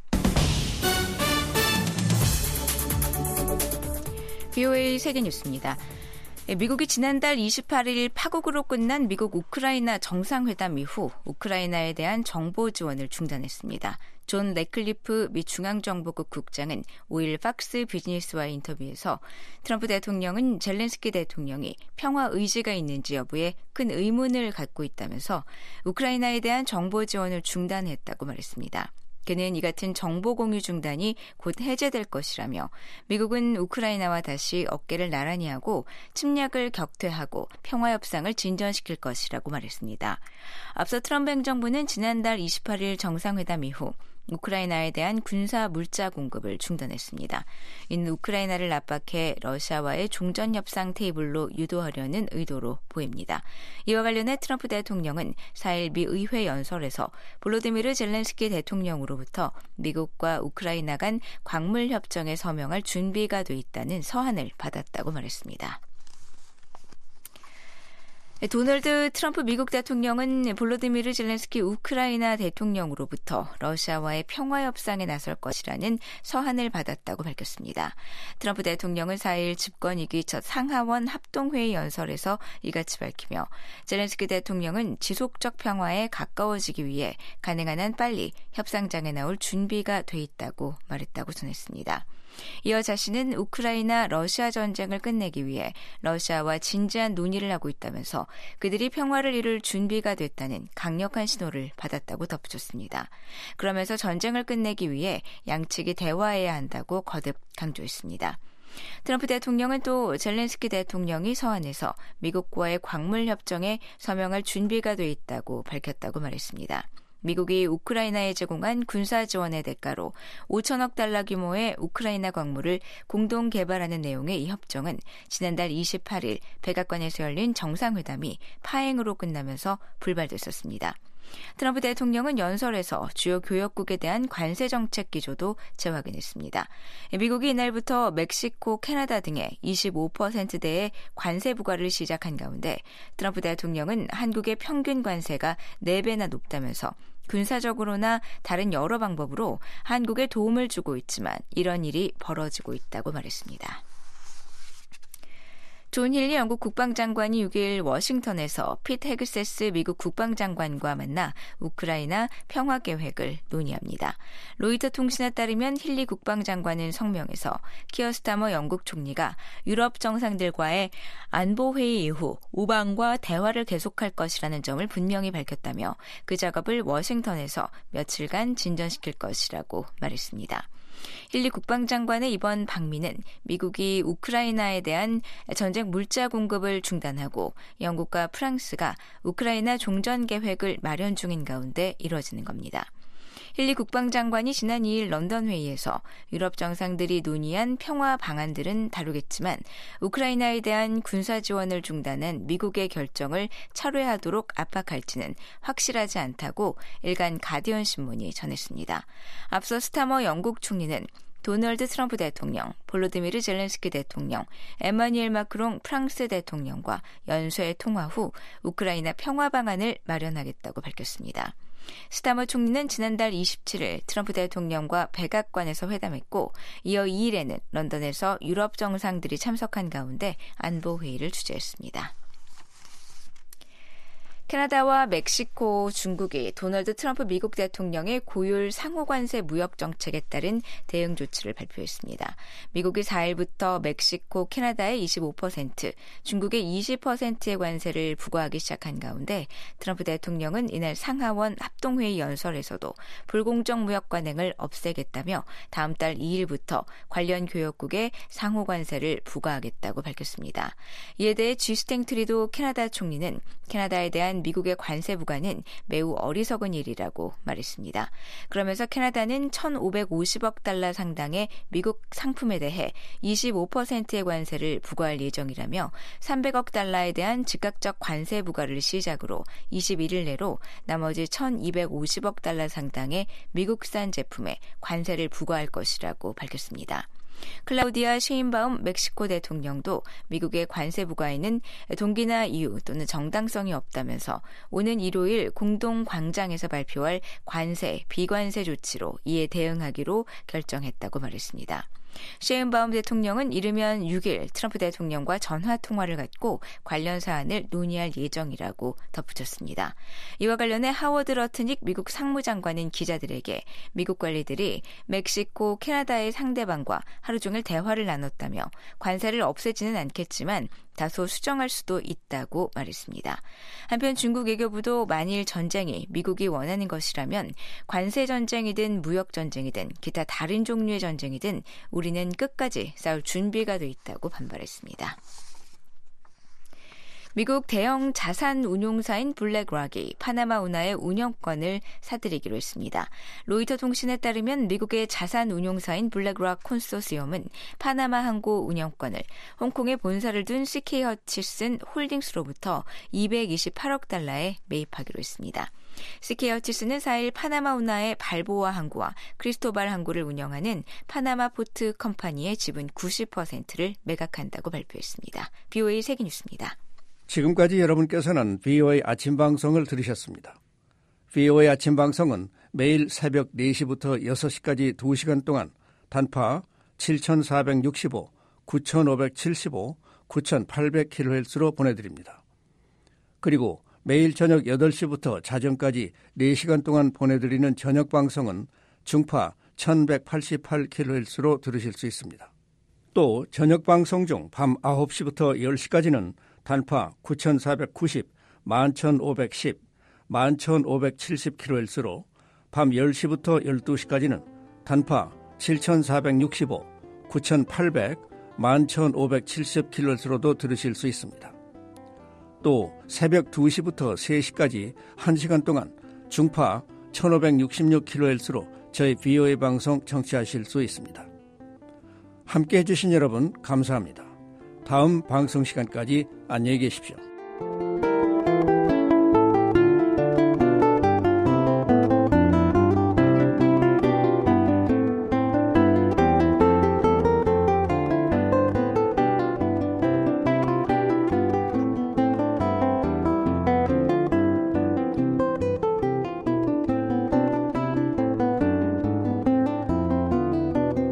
VOA 세계뉴스입니다. 미국이 지난달 28일 파국으로 끝난 미국 우크라이나 정상회담 이후 우크라이나에 대한 정보 지원을 중단했습니다. 존 레클리프 미 중앙정보국 국장은 5일 팍스 비즈니스와의 인터뷰에서 트럼프 대통령은 젤렌스키 대통령이 평화 의지가 있는지 여부에 큰 의문을 갖고 있다면서 우크라이나에 대한 정보 지원을 중단했다고 말했습니다. 그는 이 같은 정보 공유 중단이 곧 해제될 것이라며 미국은 우크라이나와 다시 어깨를 나란히 하고 침략을 격퇴하고 평화 협상을 진전시킬 것이라고 말했습니다. 앞서 트럼프 행정부는 지난달 28일 정상회담 이후 우크라이나에 대한 군사 물자 공급을 중단했습니다. 이는 우크라이나를 압박해 러시아와의 종전협상 테이블로 유도하려는 의도로 보입니다. 이와 관련해 트럼프 대통령은 4일 미 의회 연설에서 볼로디미르 젤렌스키 대통령으로부터 미국과 우크라이나 간 광물협정에 서명할 준비가 돼 있다는 서한을 받았다고 말했습니다. 도널드 트럼프 미국 대통령은 볼로디미르 젤렌스키 우크라이나 대통령으로부터 러시아와의 평화협상에 나설 것이라는 서한을 받았다고 밝혔습니다. 트럼프 대통령은 4일 집권 2기 첫 상하원 합동회의 연설에서 이같이 밝히며 젤렌스키 대통령은 지속적 평화에 가까워지기 위해 가능한 한 빨리 협상장에 나올 준비가 돼 있다고 말했다고 전했습니다. 이어 자신은 우크라이나 러시아 전쟁을 끝내기 위해 러시아와 진지한 논의를 하고 있다면서 그들이 평화를 이룰 준비가 됐다는 강력한 신호를 받았다고 덧붙였습니다. 그러면서 전쟁을 끝내기 위해 양측이 대화해야 한다고 거듭 강조했습니다. 트럼프 대통령은 또 젤렌스키 대통령이 서한에서 미국과의 광물 협정에 서명할 준비가 돼 있다고 밝혔다고 말했습니다. 미국이 우크라이나에 제공한 군사 지원의 대가로 5천억 달러 규모의 우크라이나 광물을 공동 개발하는 내용의 이 협정은 지난달 28일 백악관에서 열린 정상회담이 파행으로 끝나면서 불발됐었습니다. 트럼프 대통령은 연설에서 주요 교역국에 대한 관세 정책 기조도 재확인했습니다. 미국이 이날부터 멕시코, 캐나다 등의 25%대의 관세 부과를 시작한 가운데 트럼프 대통령은 한국의 평균 관세가 4배나 높다면서 군사적으로나 다른 여러 방법으로 한국에 도움을 주고 있지만 이런 일이 벌어지고 있다고 말했습니다. 존 힐리 영국 국방장관이 6일 워싱턴에서 피트 헤그세스 미국 국방장관과 만나 우크라이나 평화 계획을 논의합니다. 로이터 통신에 따르면 힐리 국방장관은 성명에서 키어 스타머 영국 총리가 유럽 정상들과의 안보회의 이후 우방과 대화를 계속할 것이라는 점을 분명히 밝혔다며 그 작업을 워싱턴에서 며칠간 진전시킬 것이라고 말했습니다. 힐리 국방장관의 이번 방미는 미국이 우크라이나에 대한 전쟁 물자 공급을 중단하고 영국과 프랑스가 우크라이나 종전 계획을 마련 중인 가운데 이뤄지는 겁니다. 힐리 국방장관이 지난 2일 런던 회의에서 유럽 정상들이 논의한 평화 방안들은 다루겠지만 우크라이나에 대한 군사 지원을 중단한 미국의 결정을 철회하도록 압박할지는 확실하지 않다고 일간 가디언 신문이 전했습니다. 앞서 스타머 영국 총리는 도널드 트럼프 대통령, 볼로디미르 젤렌스키 대통령, 에마뉘엘 마크롱 프랑스 대통령과 연쇄 통화 후 우크라이나 평화 방안을 마련하겠다고 밝혔습니다. 스타머 총리는 지난달 27일 트럼프 대통령과 백악관에서 회담했고 이어 2일에는 런던에서 유럽 정상들이 참석한 가운데 안보회의를 주재했습니다. 캐나다와 멕시코, 중국이 도널드 트럼프 미국 대통령의 고율 상호관세 무역 정책에 따른 대응 조치를 발표했습니다. 미국이 4일부터 멕시코, 캐나다에 25%, 중국에 20%의 관세를 부과하기 시작한 가운데 트럼프 대통령은 이날 상하원 합동회의 연설에서도 불공정 무역 관행을 없애겠다며 다음 달 2일부터 관련 교역국에 상호관세를 부과하겠다고 밝혔습니다. 이에 대해 지스탱 트리도 캐나다 총리는 캐나다에 대한 미국의 관세 부과는 매우 어리석은 일이라고 말했습니다. 그러면서 캐나다는 1,550억 달러 상당의 미국 상품에 대해 25%의 관세를 부과할 예정이라며 300억 달러에 대한 즉각적 관세 부과를 시작으로 21일 내로 나머지 1,250억 달러 상당의 미국산 제품에 관세를 부과할 것이라고 밝혔습니다. 클라우디아 셰인바움 멕시코 대통령도 미국의 관세 부과에는 동기나 이유 또는 정당성이 없다면서 오는 일요일 공동 광장에서 발표할 관세, 비관세 조치로 이에 대응하기로 결정했다고 말했습니다. 셰인바움 대통령은 이르면 6일 트럼프 대통령과 전화 통화를 갖고 관련 사안을 논의할 예정이라고 덧붙였습니다. 이와 관련해 하워드 러트닉 미국 상무장관은 기자들에게 미국 관리들이 멕시코, 캐나다의 상대방과 하루 종일 대화를 나눴다며 관세를 없애지는 않겠지만 다소 수정할 수도 있다고 말했습니다. 한편 중국 외교부도 만일 전쟁이 미국이 원하는 것이라면 관세 전쟁이든 무역 전쟁이든 기타 다른 종류의 전쟁이든 우리는 끝까지 싸울 준비가 돼 있다고 반발했습니다. 미국 대형 자산 운용사인 블랙락이 파나마 운하의 운영권을 사들이기로 했습니다. 로이터 통신에 따르면 미국의 자산 운용사인 블랙락 콘소시엄은 파나마 항구 운영권을 홍콩에 본사를 둔 CK 허치슨 홀딩스로부터 228억 달러에 매입하기로 했습니다. CK 허치슨은 4일 파나마 운하의 발보아 항구와 크리스토발 항구를 운영하는 파나마 포트 컴퍼니의 지분 90%를 매각한다고 발표했습니다. BOA 세계뉴스입니다. 지금까지 여러분께서는 VOA 아침 방송을 들으셨습니다. VOA 아침 방송은 매일 새벽 4시부터 6시까지 2시간 동안 단파 7465, 9575, 9800kHz로 보내드립니다. 그리고 매일 저녁 8시부터 자정까지 4시간 동안 보내드리는 저녁 방송은 중파 1188kHz로 들으실 수 있습니다. 또 저녁 방송 중 밤 9시부터 10시까지는 단파 9490, 11510, 11570kHz로 밤 10시부터 12시까지는 단파 7465, 9800, 11570kHz로도 들으실 수 있습니다. 또 새벽 2시부터 3시까지 1시간 동안 중파 1566kHz로 저희 VOA 방송 청취하실 수 있습니다. 함께해 주신 여러분 감사합니다. 다음 방송 시간까지 안녕히 계십시오.